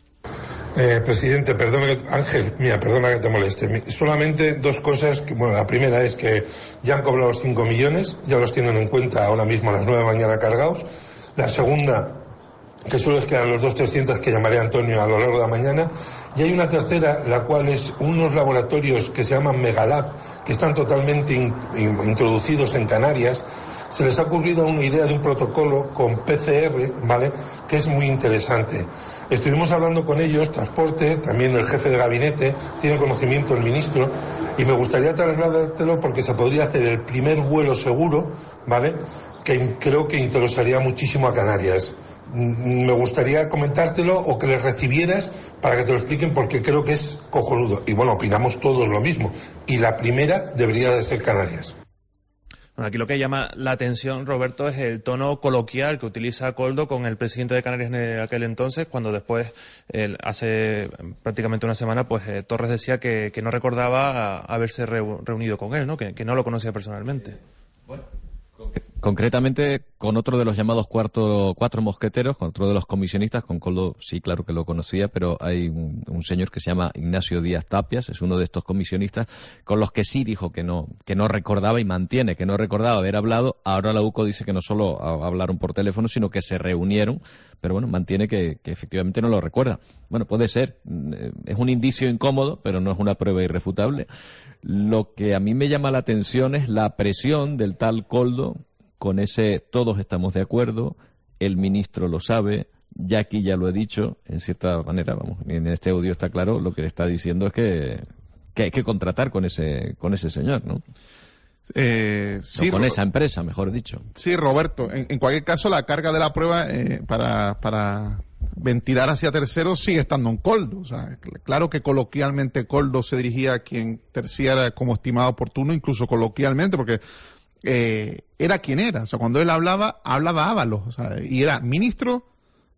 Eh, presidente, perdona que, Ángel, mira, perdona que te moleste. Solamente dos cosas. Que, bueno, la primera es que ya han cobrado los cinco millones, ya los tienen en cuenta ahora mismo a las nueve de la mañana cargados. La segunda, que solo les quedan los dos trescientos que llamaré a Antonio a lo largo de la mañana. Y hay una tercera, la cual es unos laboratorios que se llaman Megalab, que están totalmente in, in, introducidos en Canarias. Se les ha ocurrido una idea de un protocolo con P C R, ¿vale?, que es muy interesante. Estuvimos hablando con ellos, transporte, también el jefe de gabinete, tiene conocimiento el ministro, y me gustaría trasladártelo porque se podría hacer el primer vuelo seguro, ¿vale?, que creo que interesaría muchísimo a Canarias. Me gustaría comentártelo o que les recibieras para que te lo expliquen, porque creo que es cojonudo. Y bueno, opinamos todos lo mismo. Y la primera debería de ser Canarias. Bueno, aquí lo que llama la atención, Roberto, es el tono coloquial que utiliza Koldo con el presidente de Canarias en aquel entonces, cuando después, eh, hace prácticamente una semana, pues eh, Torres decía que, que no recordaba a, haberse reunido con él, ¿no?, que, que no lo conocía personalmente. Bueno. Concretamente con otro de los llamados cuarto, cuatro mosqueteros, con otro de los comisionistas, con Koldo sí, claro que lo conocía, pero hay un, un señor que se llama Ignacio Díaz Tapias, es uno de estos comisionistas, con los que sí dijo que no, que no recordaba y mantiene que no recordaba haber hablado. Ahora la U C O dice que no solo hablaron por teléfono, sino que se reunieron, pero bueno, mantiene que, que efectivamente no lo recuerda. Bueno, puede ser, es un indicio incómodo, pero no es una prueba irrefutable. Lo que a mí me llama la atención es la presión del tal Koldo con ese todos estamos de acuerdo, el ministro lo sabe, Jackie ya lo he dicho, en cierta manera, vamos, en este audio está claro, lo que le está diciendo es que, que hay que contratar con ese, con ese señor, ¿no? Eh, sí, o con esa empresa, mejor dicho. Sí, Roberto. En, en cualquier caso, la carga de la prueba eh, para, para ventilar hacia terceros sigue estando en Coldo. O sea, claro que coloquialmente Coldo se dirigía a quien terciara como estimado oportuno, incluso coloquialmente, porque eh, era quien era. O sea, cuando él hablaba, hablaba Ábalos. O sea, y era ministro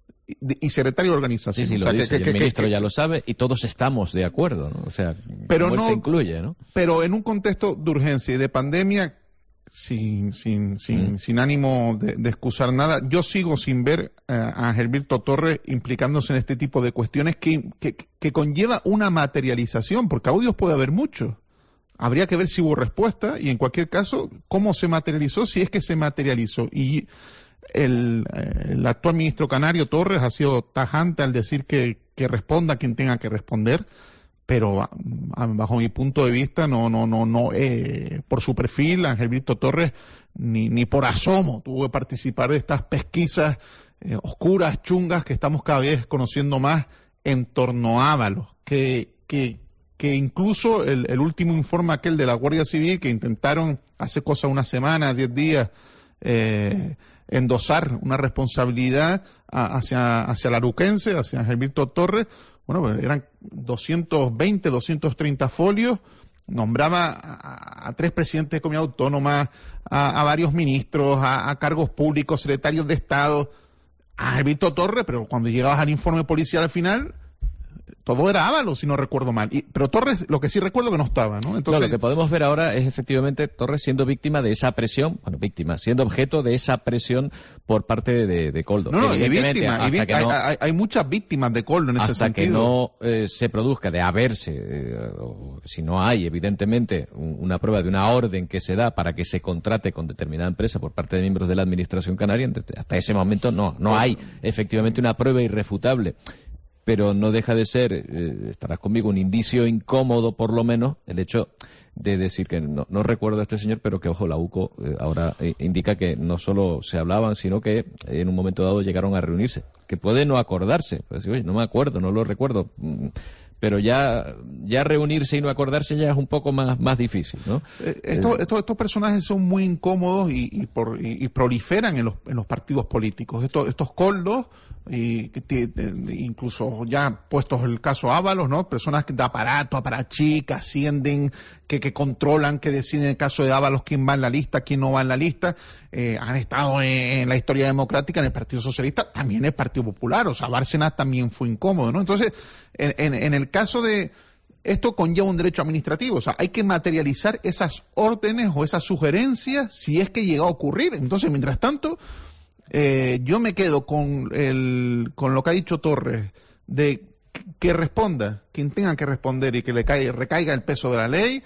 y secretario de organización. Sí, sí, o sea, lo dice, que, que, el ministro que, ya lo sabe y todos estamos de acuerdo, ¿no? O sea, pero como no, él se incluye, ¿no? Pero en un contexto de urgencia y de pandemia, sin sin sin, mm. sin ánimo de, de excusar nada, yo sigo sin ver uh, a Gilberto Torres implicándose en este tipo de cuestiones que, que, que conlleva una materialización, porque audios puede haber muchos. Habría que ver si hubo respuesta y, en cualquier caso, cómo se materializó, si es que se materializó. Y El, el actual ministro canario Torres ha sido tajante al decir que, que responda quien tenga que responder, pero a, a, bajo mi punto de vista no no no no eh, por su perfil Ángel Víctor Torres ni ni por asomo tuvo que participar de estas pesquisas eh, oscuras, chungas, que estamos cada vez conociendo más en torno a Ábalos, que que que incluso el, el último informe aquel de la Guardia Civil, que intentaron hace cosa una semana, diez días, eh, endosar una responsabilidad a, hacia hacia la aruquense, hacia Gilberto Torres. Bueno, pues eran doscientos veinte, doscientos treinta folios, nombraba a, a tres presidentes de comunidad autónoma, a, a varios ministros, a, a cargos públicos, secretarios de Estado, a Gilberto Torres, pero cuando llegabas al informe policial al final, todo era Ábalos, si no recuerdo mal. Y, pero Torres, lo que sí recuerdo que no estaba, ¿no? Entonces, no, lo que podemos ver ahora es efectivamente Torres siendo víctima de esa presión, bueno, víctima, siendo objeto de esa presión por parte de, de Coldo. No, no, y víctima, y víctima, no, hay, hay muchas víctimas de Coldo en ese hasta sentido. Hasta que no eh, se produzca de haberse, eh, o, si no hay, evidentemente, un, una prueba de una orden que se da para que se contrate con determinada empresa por parte de miembros de la Administración canaria, hasta ese momento no, no hay efectivamente una prueba irrefutable. Pero no deja de ser, eh, estarás conmigo, un indicio incómodo, por lo menos, el hecho de decir que no, no recuerdo a este señor, pero que, ojo, la U C O eh, ahora eh, indica que no solo se hablaban, sino que eh, en un momento dado llegaron a reunirse. Que puede no acordarse, pues, oye, no me acuerdo, no lo recuerdo, pero ya ya reunirse y no acordarse ya es un poco más, más difícil, ¿no? Eh, estos, estos, estos personajes son muy incómodos y, y, por, y, y proliferan en los, en los partidos políticos. Estos, estos coldos, y que incluso ya puestos el caso Ábalos, ¿no? Personas de aparato, aparachí, que ascienden, que, que controlan, que deciden en el caso de Ábalos quién va en la lista, quién no va en la lista, eh, han estado en, en la historia democrática, en el Partido Socialista, también en el Partido Popular. O sea, Bárcenas también fue incómodo, ¿no? Entonces, en, en, en el caso de esto conlleva un derecho administrativo, o sea, hay que materializar esas órdenes o esas sugerencias si es que llega a ocurrir. Entonces, mientras tanto, eh, yo me quedo con el con lo que ha dicho Torres, de que responda quien tenga que responder y que le caiga, recaiga el peso de la ley.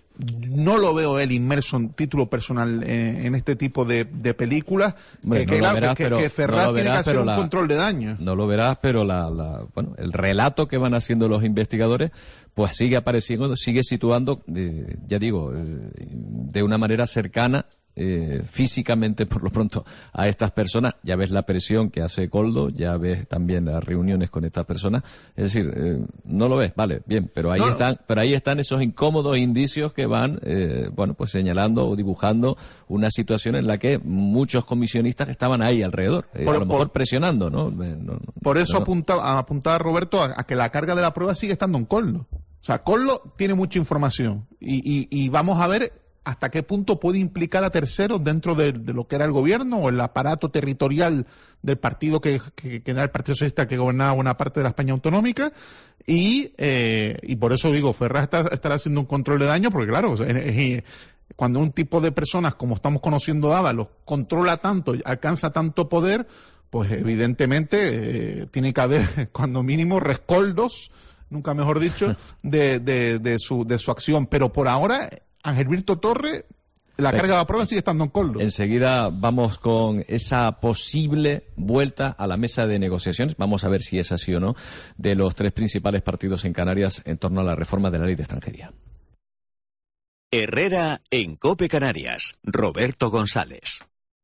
No lo veo él inmerso en título personal eh, en este tipo de, de películas. Bueno, eh, no que, claro, verás, que, pero, que Ferraz no tiene verás, que hacer un la, control de daño. No lo verás, pero la, la, bueno, el relato que van haciendo los investigadores pues sigue apareciendo, sigue situando, eh, ya digo, eh, de una manera cercana, Eh, físicamente por lo pronto, a estas personas. Ya ves la presión que hace Coldo, ya ves también las reuniones con estas personas. Es decir, eh, no lo ves, vale, bien, pero ahí no, están, pero ahí están esos incómodos indicios que van, eh, bueno, pues señalando o dibujando una situación en la que muchos comisionistas estaban ahí alrededor, eh, por, a lo mejor por, presionando, ¿no? Eh, no por eso no. apuntaba, apuntaba Roberto a, a que la carga de la prueba sigue estando en Coldo. O sea, Coldo tiene mucha información y, y, y vamos a ver hasta qué punto puede implicar a terceros dentro de, de lo que era el gobierno o el aparato territorial del partido que, que, que era el Partido Socialista, que gobernaba buena parte de la España autonómica. Y, eh, y por eso digo, Ferraz está, estará haciendo un control de daño, porque claro, eh, cuando un tipo de personas, como estamos conociendo de Ábalos, controla tanto, alcanza tanto poder, pues evidentemente eh, tiene que haber, cuando mínimo, rescoldos, nunca mejor dicho, de, de, de, su, de su acción. Pero por ahora, Ángel Víctor Torres, la carga de la prueba sigue estando en Coldo. Enseguida vamos con esa posible vuelta a la mesa de negociaciones, vamos a ver si es así o no, de los tres principales partidos en Canarias en torno a la reforma de la ley de extranjería. Herrera en COPE Canarias, Roberto González.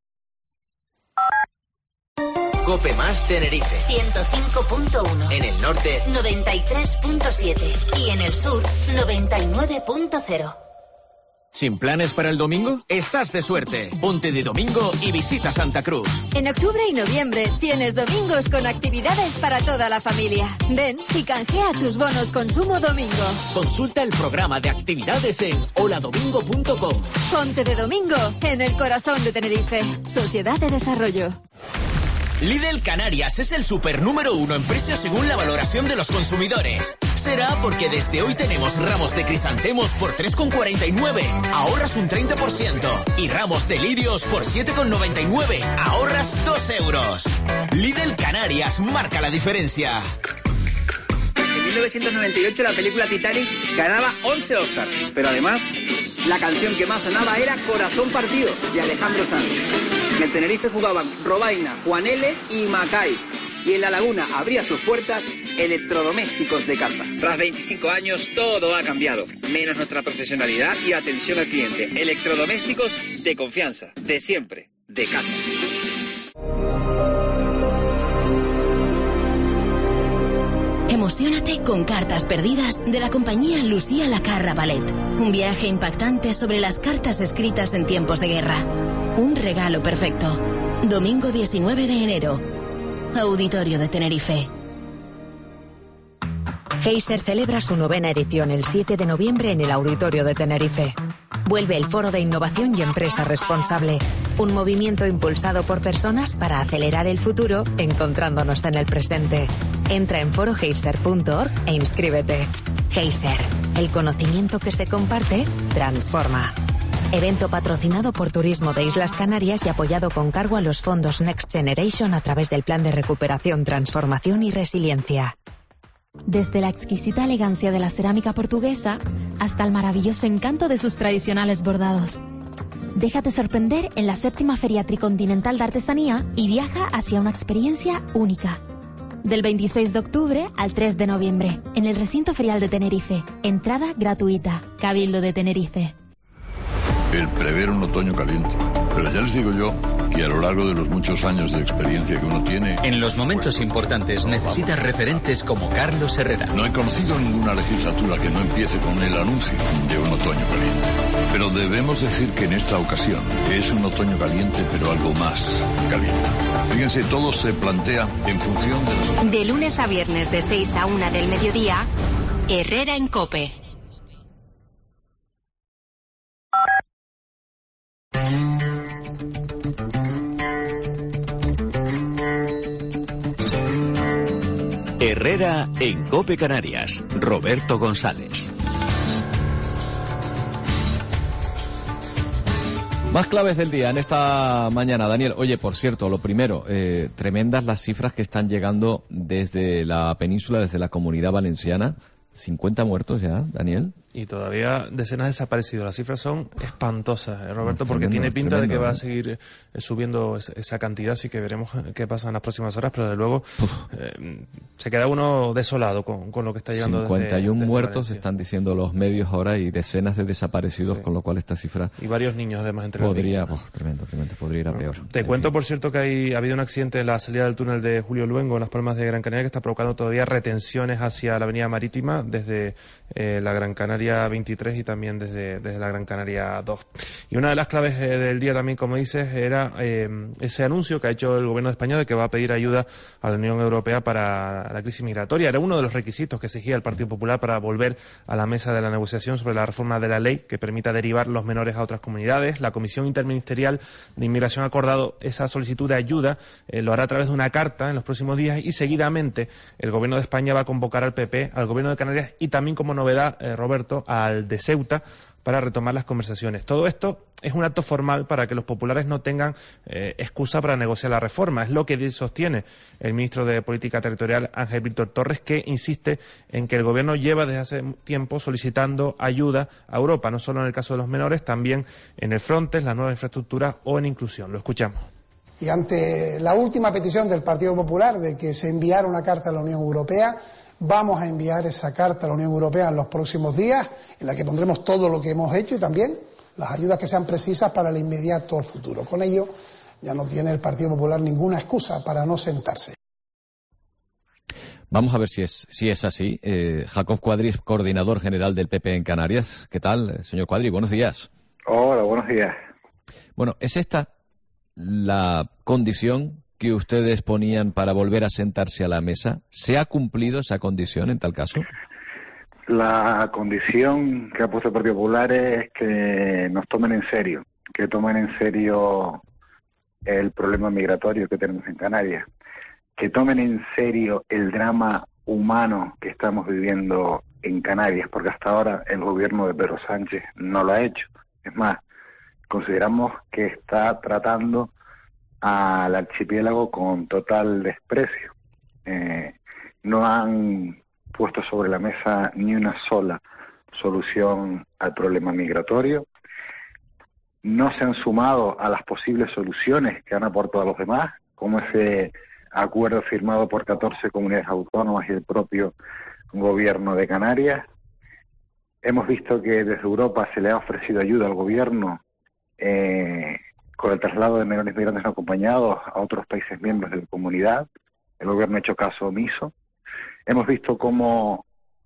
COPE más Tenerife ciento cinco punto uno. En el norte noventa y tres punto siete y en el sur noventa y nueve punto cero. ¿Sin planes para el domingo? Estás de suerte. Ponte de domingo y visita Santa Cruz. En octubre y noviembre tienes domingos con actividades para toda la familia. Ven y canjea tus bonos consumo domingo. Consulta el programa de actividades en holadomingo punto com. Ponte de domingo en el corazón de Tenerife. Sociedad de Desarrollo. Lidl Canarias es el super número uno en precios según la valoración de los consumidores. Será porque desde hoy tenemos ramos de crisantemos por tres con cuarenta y nueve, ahorras un treinta por ciento. Y ramos de lirios por siete con noventa y nueve, ahorras dos euros. Lidl Canarias marca la diferencia. En mil novecientos noventa y ocho la película Titanic ganaba once Oscars, pero además la canción que más sonaba era Corazón Partido, de Alejandro Sanz. En el Tenerife jugaban Robaina, Juan L. y Macay. Y en La Laguna abría sus puertas Electrodomésticos de Casa. Tras veinticinco años todo ha cambiado, menos nuestra profesionalidad y atención al cliente. Electrodomésticos de confianza, de siempre, de casa. Emociónate con Cartas Perdidas de la compañía Lucía Lacarra Ballet. Un viaje impactante sobre las cartas escritas en tiempos de guerra. Un regalo perfecto. Domingo diecinueve de enero. Auditorio de Tenerife. Heiser celebra su novena edición el siete de noviembre en el Auditorio de Tenerife. Vuelve el Foro de Innovación y Empresa Responsable, un movimiento impulsado por personas para acelerar el futuro encontrándonos en el presente. Entra en foro heiser punto org e inscríbete. Heiser, el conocimiento que se comparte, transforma. Evento patrocinado por Turismo de Islas Canarias y apoyado con cargo a los fondos Next Generation a través del Plan de Recuperación, Transformación y Resiliencia. Desde la exquisita elegancia de la cerámica portuguesa hasta el maravilloso encanto de sus tradicionales bordados. Déjate sorprender en la séptima Feria Tricontinental de Artesanía y viaja hacia una experiencia única. Del veintiséis de octubre al tres de noviembre, en el Recinto Ferial de Tenerife. Entrada gratuita. Cabildo de Tenerife. El prever un otoño caliente. Pero ya les digo yo que a lo largo de los muchos años de experiencia que uno tiene... En los momentos importantes necesitas referentes como Carlos Herrera. No he conocido ninguna legislatura que no empiece con el anuncio de un otoño caliente. Pero debemos decir que en esta ocasión es un otoño caliente, pero algo más caliente. Fíjense, todo se plantea en función de los... De lunes a viernes de seis a una del mediodía, Herrera en COPE. Herrera en COPE Canarias. Roberto González. Más claves del día en esta mañana, Daniel. Oye, por cierto, lo primero, eh, tremendas las cifras que están llegando desde la península, desde la Comunidad Valenciana. cincuenta muertos ya, Daniel. Y todavía decenas desaparecidos. Las cifras son espantosas, ¿eh, Roberto? Es porque tremendo, tiene pinta tremendo, de que va a ¿eh? seguir eh, subiendo esa, esa cantidad, así que veremos qué pasa en las próximas horas, pero desde luego eh, se queda uno desolado con, con lo que está llegando. cincuenta y uno desde, desde muertos, Valencia. están diciendo los medios ahora, y decenas de desaparecidos, sí. Con lo cual esta cifra... Y varios niños además entre podría, los niños. oh, tremendo, tremendo, podría ir a peor. Te en cuento, fin. por cierto, que hay, ha habido un accidente en la salida del túnel de Julio Luengo, en Las Palmas de Gran Canaria, que está provocando todavía retenciones hacia la avenida Marítima, desde eh, la Gran Canaria veintitrés y también desde, desde la Gran Canaria dos. Y una de las claves eh, del día también, como dices, era eh, ese anuncio que ha hecho el Gobierno de España de que va a pedir ayuda a la Unión Europea para la crisis migratoria. Era uno de los requisitos que exigía el Partido Popular para volver a la mesa de la negociación sobre la reforma de la ley que permita derivar los menores a otras comunidades. La Comisión Interministerial de Inmigración ha acordado esa solicitud de ayuda, eh, lo hará a través de una carta en los próximos días, y seguidamente el Gobierno de España va a convocar al P P, al Gobierno de Canarias y también, como novedad, eh, Roberto, al de Ceuta, para retomar las conversaciones. Todo esto es un acto formal para que los populares no tengan eh, excusa para negociar la reforma. Es lo que sostiene el ministro de Política Territorial, Ángel Víctor Torres, que insiste en que el Gobierno lleva desde hace tiempo solicitando ayuda a Europa, no solo en el caso de los menores, también en el Frontex, las nuevas infraestructuras o en inclusión. Lo escuchamos. Y ante la última petición del Partido Popular de que se enviara una carta a la Unión Europea, vamos a enviar esa carta a la Unión Europea en los próximos días, en la que pondremos todo lo que hemos hecho y también las ayudas que sean precisas para el inmediato futuro. Con ello ya no tiene el Partido Popular ninguna excusa para no sentarse. Vamos a ver si es si es así. Eh, Jacob Cuadri, coordinador general del P P en Canarias. ¿Qué tal, señor Cuadri? Buenos días. Hola, buenos días. Bueno, ¿es esta la condición que ustedes ponían para volver a sentarse a la mesa? ¿Se ha cumplido esa condición en tal caso? La condición que ha puesto el Partido Popular es que nos tomen en serio, que tomen en serio el problema migratorio que tenemos en Canarias, que tomen en serio el drama humano que estamos viviendo en Canarias, porque hasta ahora el gobierno de Pedro Sánchez no lo ha hecho. Es más, consideramos que está tratando al archipiélago con total desprecio. Eh, no han puesto sobre la mesa ni una sola solución al problema migratorio. No se han sumado a las posibles soluciones que han aportado a los demás, como ese acuerdo firmado por catorce comunidades autónomas y el propio gobierno de Canarias. Hemos visto que desde Europa se le ha ofrecido ayuda al gobierno eh, con el traslado de menores migrantes no acompañados a otros países miembros de la comunidad. El gobierno ha hecho caso omiso. Hemos visto cómo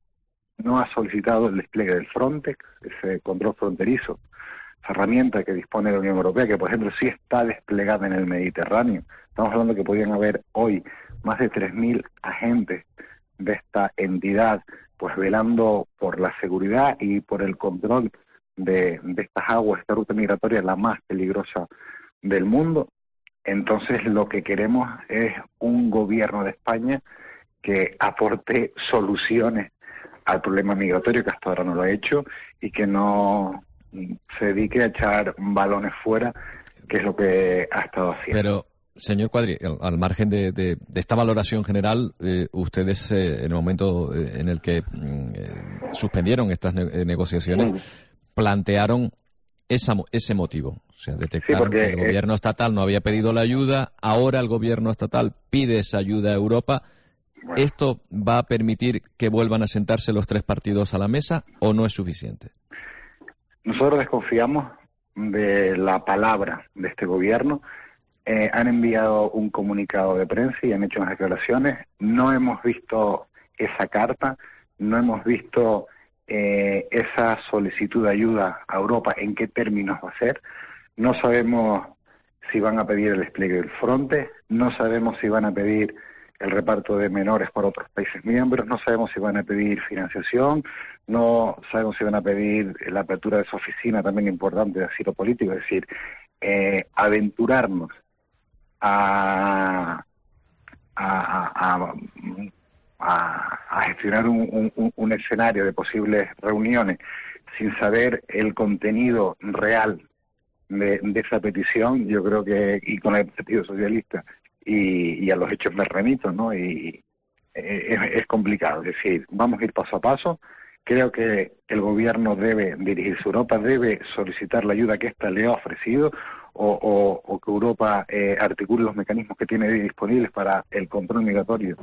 no ha solicitado el despliegue del Frontex, ese control fronterizo, esa herramienta que dispone la Unión Europea, que por ejemplo sí está desplegada en el Mediterráneo. Estamos hablando que podrían haber hoy más de tres mil agentes de esta entidad, pues velando por la seguridad y por el control de, de estas aguas, esta ruta migratoria la más peligrosa del mundo. Entonces lo que queremos es un gobierno de España que aporte soluciones al problema migratorio, que hasta ahora no lo ha hecho, y que no se dedique a echar balones fuera, que es lo que ha estado haciendo. Pero, señor Cuadri, al margen de, de, de esta valoración general, eh, ustedes, eh, en el momento eh, en el que eh, suspendieron estas ne negociaciones, sí. plantearon esa, ese motivo. O sea, detectaron sí, que el gobierno estatal no había pedido la ayuda, ahora el gobierno estatal pide esa ayuda a Europa. Bueno. ¿Esto va a permitir que vuelvan a sentarse los tres partidos a la mesa o no es suficiente? Nosotros desconfiamos de la palabra de este gobierno. Eh, han enviado un comunicado de prensa y han hecho unas declaraciones. No hemos visto esa carta, no hemos visto eh, esa solicitud de ayuda a Europa, en qué términos va a ser. No sabemos si van a pedir el despliegue del Frontex, no sabemos si van a pedir el reparto de menores por otros países miembros, no sabemos si van a pedir financiación, no sabemos si van a pedir la apertura de su oficina también importante de asilo político, es decir, eh, aventurarnos a, a, a, a, a gestionar un, un, un escenario de posibles reuniones sin saber el contenido real de, de esa petición, yo creo que, y con el Partido Socialista, Y, y a los hechos me remito, ¿no? Y eh, es, es complicado, es decir, vamos a ir paso a paso. Creo que el gobierno debe dirigirse a Europa, debe solicitar la ayuda que ésta le ha ofrecido o, o, o que Europa eh, articule los mecanismos que tiene disponibles para el control migratorio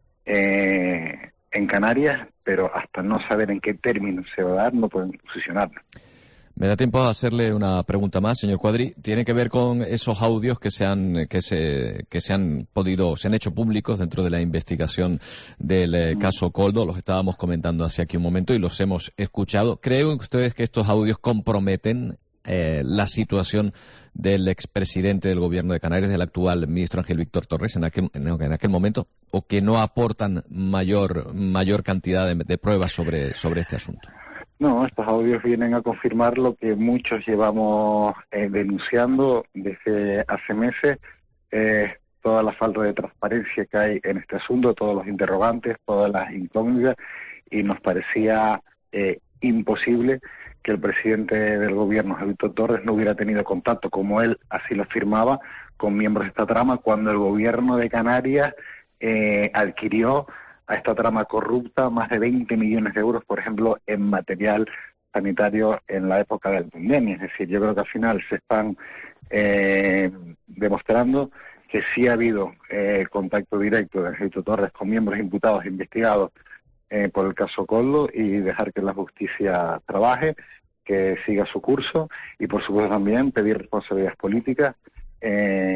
eh, en Canarias, pero hasta no saber en qué términos se va a dar no podemos posicionarnos. Me da tiempo a hacerle una pregunta más, señor Cuadri. Tiene que ver con esos audios que se han que se que se han podido se han hecho públicos dentro de la investigación del eh, caso Koldo. Los estábamos comentando hace aquí un momento y los hemos escuchado. ¿Creen ustedes que estos audios comprometen eh, la situación del expresidente del Gobierno de Canarias, del actual ministro Ángel Víctor Torres, en aquel en aquel momento, o que no aportan mayor mayor cantidad de, de pruebas sobre sobre este asunto? No, estos audios vienen a confirmar lo que muchos llevamos eh, denunciando desde hace meses, eh, toda la falta de transparencia que hay en este asunto, todos los interrogantes, todas las incógnitas, y nos parecía eh, imposible que el presidente del gobierno, Ángel Víctor Torres, no hubiera tenido contacto, como él así lo afirmaba, con miembros de esta trama, cuando el gobierno de Canarias eh, adquirió a esta trama corrupta más de veinte millones de euros, por ejemplo, en material sanitario en la época de la pandemia. Es decir, yo creo que al final se están eh, demostrando que sí ha habido eh, contacto directo de Ángel Torres con miembros imputados e investigados eh, por el caso Koldo, y dejar que la justicia trabaje, que siga su curso, y por supuesto también pedir responsabilidades políticas eh,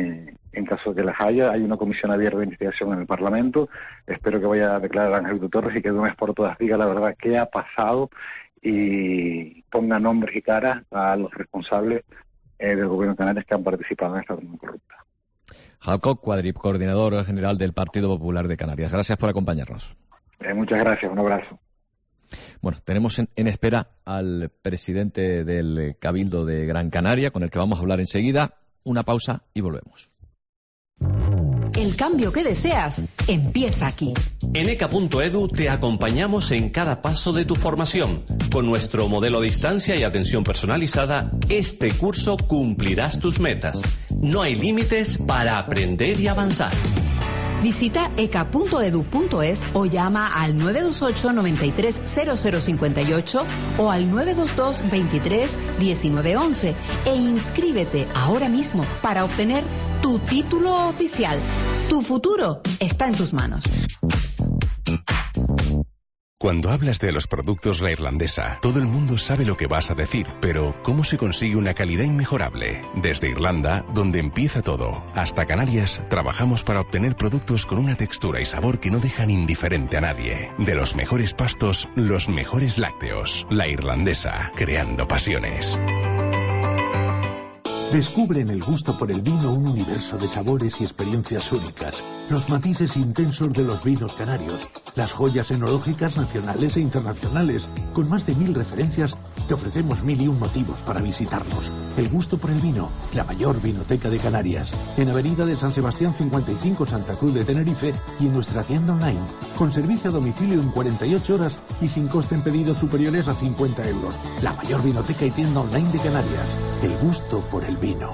en caso de que las haya. Hay una comisión abierta de investigación en el Parlamento. Espero que vaya a declarar Ángel Torres y que de una vez por todas diga la verdad qué ha pasado y ponga nombres y caras a los responsables eh, del Gobierno de Canarias que han participado en esta reunión corrupta. Jacob Cuadrip, coordinador general del Partido Popular de Canarias. Gracias por acompañarnos. Eh, muchas gracias, un abrazo. Bueno, tenemos en, en espera al presidente del Cabildo de Gran Canaria, con el que vamos a hablar enseguida. Una pausa y volvemos. El cambio que deseas empieza aquí. En eca punto edu te acompañamos en cada paso de tu formación. Con nuestro modelo a distancia y atención personalizada, este curso cumplirás tus metas. No hay límites para aprender y avanzar. Visita eca punto edu punto es o llama al nueve dos ocho, nueve tres cero cero cinco ocho o al nueve dos dos, veintitrés, diecinueve once e inscríbete ahora mismo para obtener tu título oficial. Tu futuro está en tus manos. Cuando hablas de los productos La Irlandesa, todo el mundo sabe lo que vas a decir, pero ¿cómo se consigue una calidad inmejorable? Desde Irlanda, donde empieza todo, hasta Canarias, trabajamos para obtener productos con una textura y sabor que no dejan indiferente a nadie. De los mejores pastos, los mejores lácteos. La Irlandesa, creando pasiones. Descubre en el gusto por el vino un universo de sabores y experiencias únicas, los matices intensos de los vinos canarios, las joyas enológicas nacionales e internacionales. Con más de mil referencias, te ofrecemos mil y un motivos para visitarnos. El gusto por el vino, la mayor vinoteca de Canarias, en Avenida de San Sebastián cincuenta y cinco, Santa Cruz de Tenerife, y en nuestra tienda online, con servicio a domicilio en cuarenta y ocho horas y sin coste en pedidos superiores a cincuenta euros. La mayor vinoteca y tienda online de Canarias. El gusto por el vino.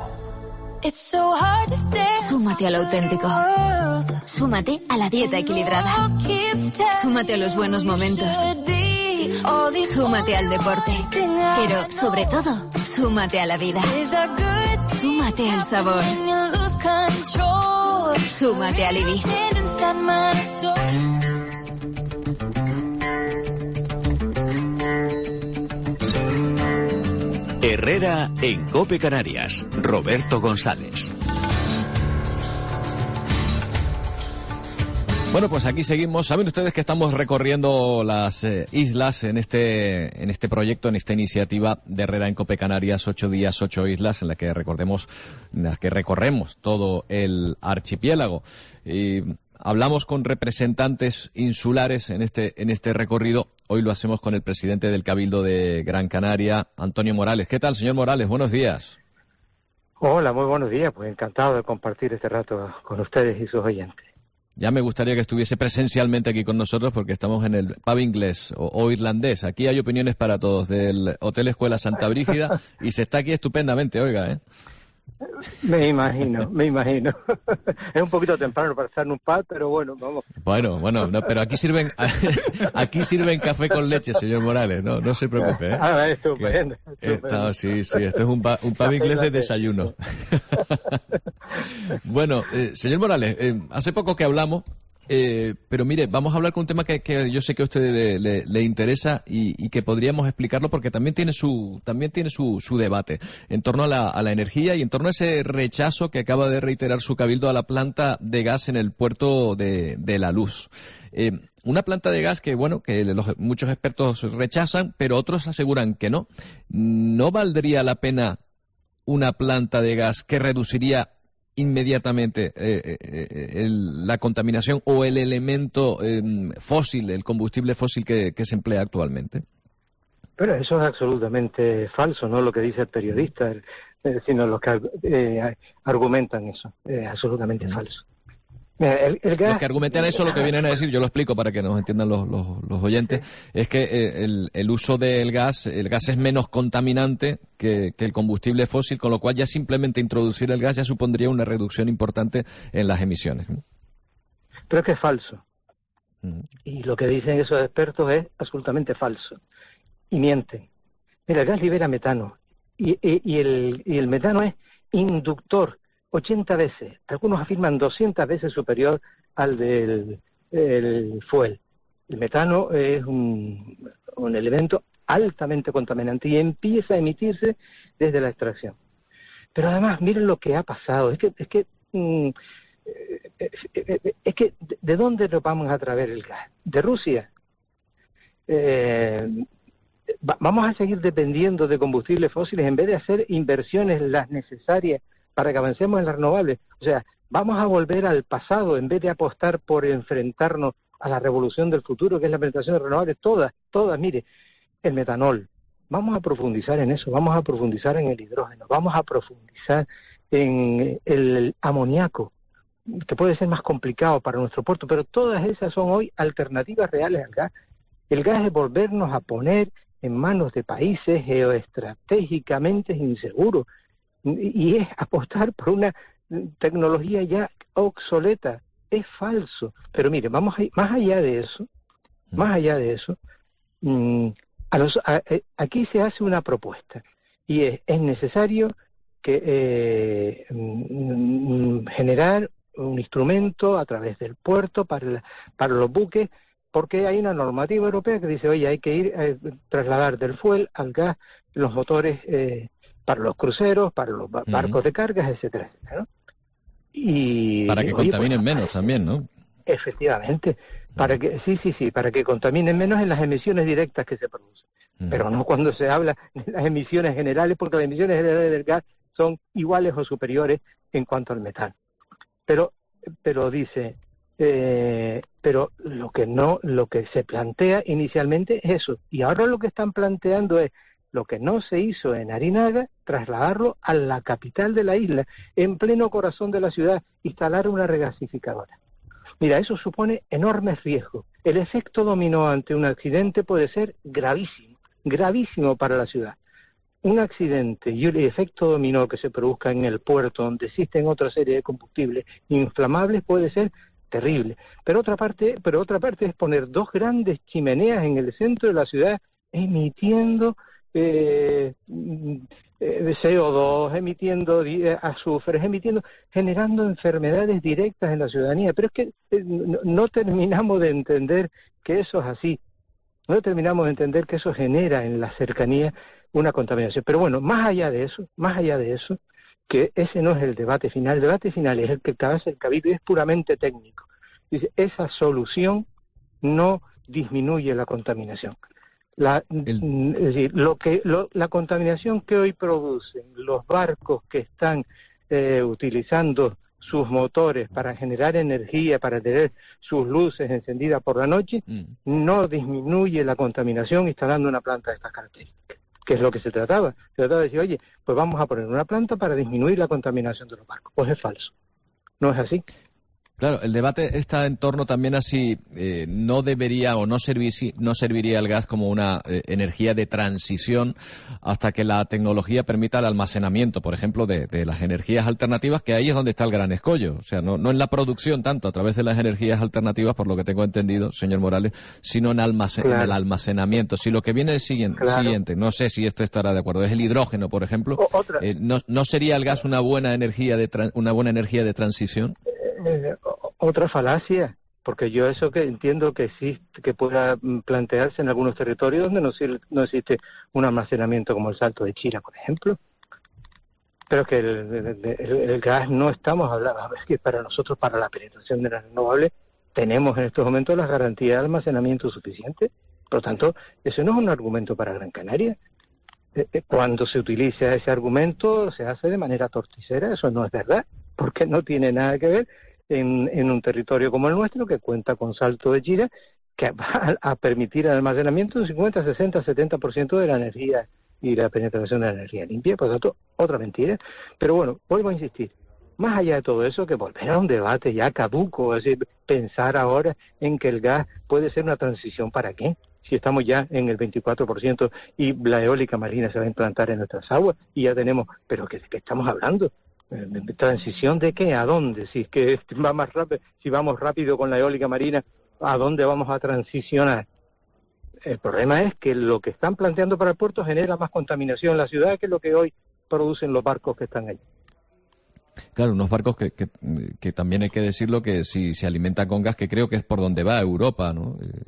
Súmate a lo auténtico. Súmate a la dieta equilibrada. Súmate a los buenos momentos. Súmate al deporte. Pero, sobre todo, súmate a la vida. Súmate al sabor. Súmate al Ibis. Herrera en COPE Canarias. Roberto González. Bueno, pues aquí seguimos. Saben ustedes que estamos recorriendo las eh, islas en este en este proyecto, en esta iniciativa de Herrera en COPE Canarias, ocho días, ocho islas, en las que recordemos, en las que recorremos todo el archipiélago. Y hablamos con representantes insulares en este en este recorrido. Hoy lo hacemos con el presidente del Cabildo de Gran Canaria, Antonio Morales. ¿Qué tal, señor Morales? Buenos días. Hola, muy buenos días. Pues encantado de compartir este rato con ustedes y sus oyentes. Ya me gustaría que estuviese presencialmente aquí con nosotros porque estamos en el pub inglés o, o irlandés. Aquí hay opiniones para todos, del Hotel Escuela Santa Brígida, y se está aquí estupendamente, oiga, ¿eh? Me imagino, me imagino. Es un poquito temprano para estar en un pub, pero bueno, vamos. Bueno, bueno, no, pero aquí sirven aquí sirven café con leche, señor Morales, no no se preocupe, ¿eh? Ah, estupendo. Que, estupendo. Sí, sí, esto es un, pa, un pub inglés de desayuno. Bueno, eh, señor Morales, eh, hace poco que hablamos, eh, pero mire, vamos a hablar con un tema que, que yo sé que a usted le, le, le interesa y, y que podríamos explicarlo porque también tiene su también tiene su, su debate en torno a la, a la energía y en torno a ese rechazo que acaba de reiterar su cabildo a la planta de gas en el puerto de, de La Luz. Eh, una planta de gas que, bueno, que los, muchos expertos rechazan, pero otros aseguran que no. ¿No valdría la pena una planta de gas que reduciría inmediatamente eh, eh, el, la contaminación o el elemento eh, fósil, el combustible fósil que, que se emplea actualmente? Pero eso es absolutamente falso, no lo que dice el periodista, eh, sino los que eh, argumentan eso. Es absolutamente mm. falso. El, el gas... Los que argumentan eso, lo que vienen a decir, yo lo explico para que nos entiendan los, los, los oyentes, es que eh, el, el uso del gas, el gas es menos contaminante que, que el combustible fósil, con lo cual ya simplemente introducir el gas ya supondría una reducción importante en las emisiones. Pero es que es falso. Uh-huh. Y lo que dicen esos expertos es absolutamente falso. Y mienten. Mira, el gas libera metano. Y, y, y, el, y el metano es inductor. ochenta veces, algunos afirman doscientas veces superior al del el fuel. El metano es un, un elemento altamente contaminante y empieza a emitirse desde la extracción. Pero además, miren lo que ha pasado, es que, es que mm, es que ¿de dónde nos vamos a traer el gas? ¿De Rusia? Eh, ¿Vamos a seguir dependiendo de combustibles fósiles en vez de hacer inversiones las necesarias para que avancemos en las renovables? O sea, ¿vamos a volver al pasado en vez de apostar por enfrentarnos a la revolución del futuro, que es la implementación de renovables? Todas, todas, mire, el metanol. Vamos a profundizar en eso, vamos a profundizar en el hidrógeno, vamos a profundizar en el amoníaco, que puede ser más complicado para nuestro puerto, pero todas esas son hoy alternativas reales al gas. El gas es volvernos a poner en manos de países geoestratégicamente inseguros, y es apostar por una tecnología ya obsoleta. Es falso. Pero mire, vamos a, más allá de eso, más allá de eso, mmm, a los, a, a, aquí se hace una propuesta, y es, es necesario que eh, mmm, generar un instrumento a través del puerto para, la, para los buques, porque hay una normativa europea que dice, oye, hay que ir a eh, trasladar del fuel al gas los motores eh, para los cruceros, para los ba- barcos uh-huh. de cargas, etcétera, etcétera, ¿no? Y para que oye, contaminen pues, menos también, ¿no? Efectivamente, para que sí, sí, sí, para que contaminen menos en las emisiones directas que se producen, uh-huh. pero no cuando se habla de las emisiones generales, porque las emisiones generales del gas son iguales o superiores en cuanto al metano. Pero, pero dice, eh, pero lo que no, lo que se plantea inicialmente es eso, y ahora lo que están planteando es lo que no se hizo en Arinaga, trasladarlo a la capital de la isla, en pleno corazón de la ciudad, instalar una regasificadora. Mira, eso supone enormes riesgos. El efecto dominó ante un accidente puede ser gravísimo, gravísimo para la ciudad. Un accidente y el efecto dominó que se produzca en el puerto, donde existen otra serie de combustibles inflamables, puede ser terrible. Pero otra parte, pero otra parte es poner dos grandes chimeneas en el centro de la ciudad, emitiendo eh, eh, C O dos, emitiendo eh, azufres, emitiendo, generando enfermedades directas en la ciudadanía. Pero es que eh, no, no terminamos de entender que eso es así. No terminamos de entender que eso genera en la cercanía una contaminación. Pero bueno, más allá de eso, más allá de eso, que ese no es el debate final. El debate final es el que hace el Cabildo y es puramente técnico. Dice, esa solución no disminuye la contaminación. La, el... es decir, lo que lo, la contaminación que hoy producen los barcos que están eh, utilizando sus motores para generar energía, para tener sus luces encendidas por la noche, mm. no disminuye la contaminación instalando una planta de estas características, que es lo que se trataba. Se trataba de decir, oye, pues vamos a poner una planta para disminuir la contaminación de los barcos. Pues es falso. No es así. Claro, el debate está en torno también a si eh, no debería o no, servir, no serviría el gas como una eh, energía de transición hasta que la tecnología permita el almacenamiento, por ejemplo, de, de las energías alternativas, que ahí es donde está el gran escollo. O sea, no, no en la producción tanto a través de las energías alternativas, por lo que tengo entendido, señor Morales, sino en, almacen, claro. en el almacenamiento. Si lo que viene es siguiente, claro. siguiente, no sé si esto estará de acuerdo, es el hidrógeno, por ejemplo, o, otra. Eh, no, ¿no sería el gas una buena energía de tra- una buena energía de transición? Eh, otra falacia, porque yo eso que entiendo que existe, que pueda plantearse en algunos territorios donde no, no existe un almacenamiento como el Salto de Chira, por ejemplo. Pero que el, el, el, el gas no estamos hablando, es que para nosotros, para la penetración de las renovables, tenemos en estos momentos las garantías de almacenamiento suficiente. Por lo tanto, eso no es un argumento para Gran Canaria. Cuando se utiliza ese argumento, se hace de manera torticera, eso no es verdad, porque no tiene nada que ver En, en un territorio como el nuestro, que cuenta con Salto de Chira, que va a permitir el almacenamiento de cincuenta, sesenta, setenta por ciento de la energía y la penetración de la energía limpia. Por lo tanto, otra mentira. Pero bueno, vuelvo a insistir, más allá de todo eso, que volver a un debate ya caduco, es decir, pensar ahora en que el gas puede ser una transición, ¿para qué? Si estamos ya en el veinticuatro por ciento y la eólica marina se va a implantar en nuestras aguas y ya tenemos, pero ¿qué, qué estamos hablando? ¿Transición de qué? ¿A dónde? Si es que va más rápido, si vamos rápido con la eólica marina, ¿a dónde vamos a transicionar? El problema es que lo que están planteando para el puerto genera más contaminación en la ciudad que lo que hoy producen los barcos que están allí. Claro, unos barcos que, que, que también hay que decirlo que si se alimentan con gas, que creo que es por donde va Europa, ¿no?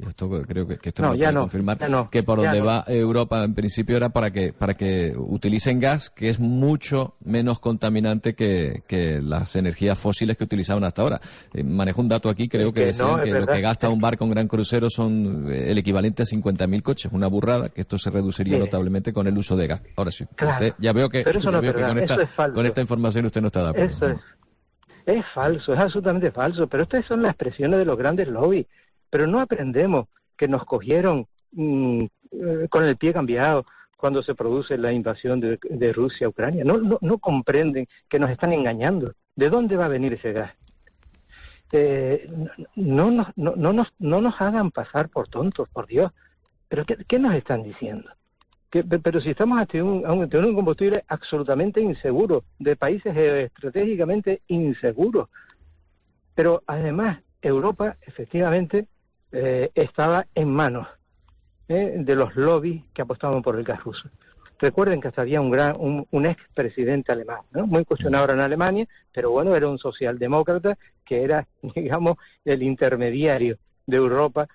Y esto creo que, que esto no, no ya puede no, confirmar ya no, que por ya donde no. va Europa en principio era para que para que utilicen gas, que es mucho menos contaminante que, que las energías fósiles que utilizaban hasta ahora. Eh, manejo un dato aquí, creo Es que, que decían no, es que lo verdad. que gasta un barco, un gran crucero, son eh, el equivalente a cincuenta mil coches. Una burrada, que esto se reduciría Mire. notablemente con el uso de gas. Ahora sí, Claro. usted, ya veo que, Pero eso ya no es veo que verdad, con, esta, eso es falso. con esta información usted no está de acuerdo. Eso es. Es falso, es absolutamente falso. Pero estas son las expresiones de los grandes lobbies. Pero no aprendemos que nos cogieron mmm, eh, con el pie cambiado cuando se produce la invasión de, de Rusia a Ucrania. No, no, no comprenden que nos están engañando. ¿De dónde va a venir ese gas? Eh, no, no, no, no, nos, no nos hagan pasar por tontos, por Dios. ¿Pero qué, qué nos están diciendo? Que, pero si estamos ante un, ante un combustible absolutamente inseguro, de países estratégicamente inseguros. Pero además, Europa efectivamente eh, estaba en manos eh, de los lobbies que apostaban por el gas ruso. Recuerden que hasta había un gran un, un expresidente alemán, ¿no? Muy cuestionado ahora en Alemania, pero bueno, era un socialdemócrata que era, digamos, el intermediario de Europa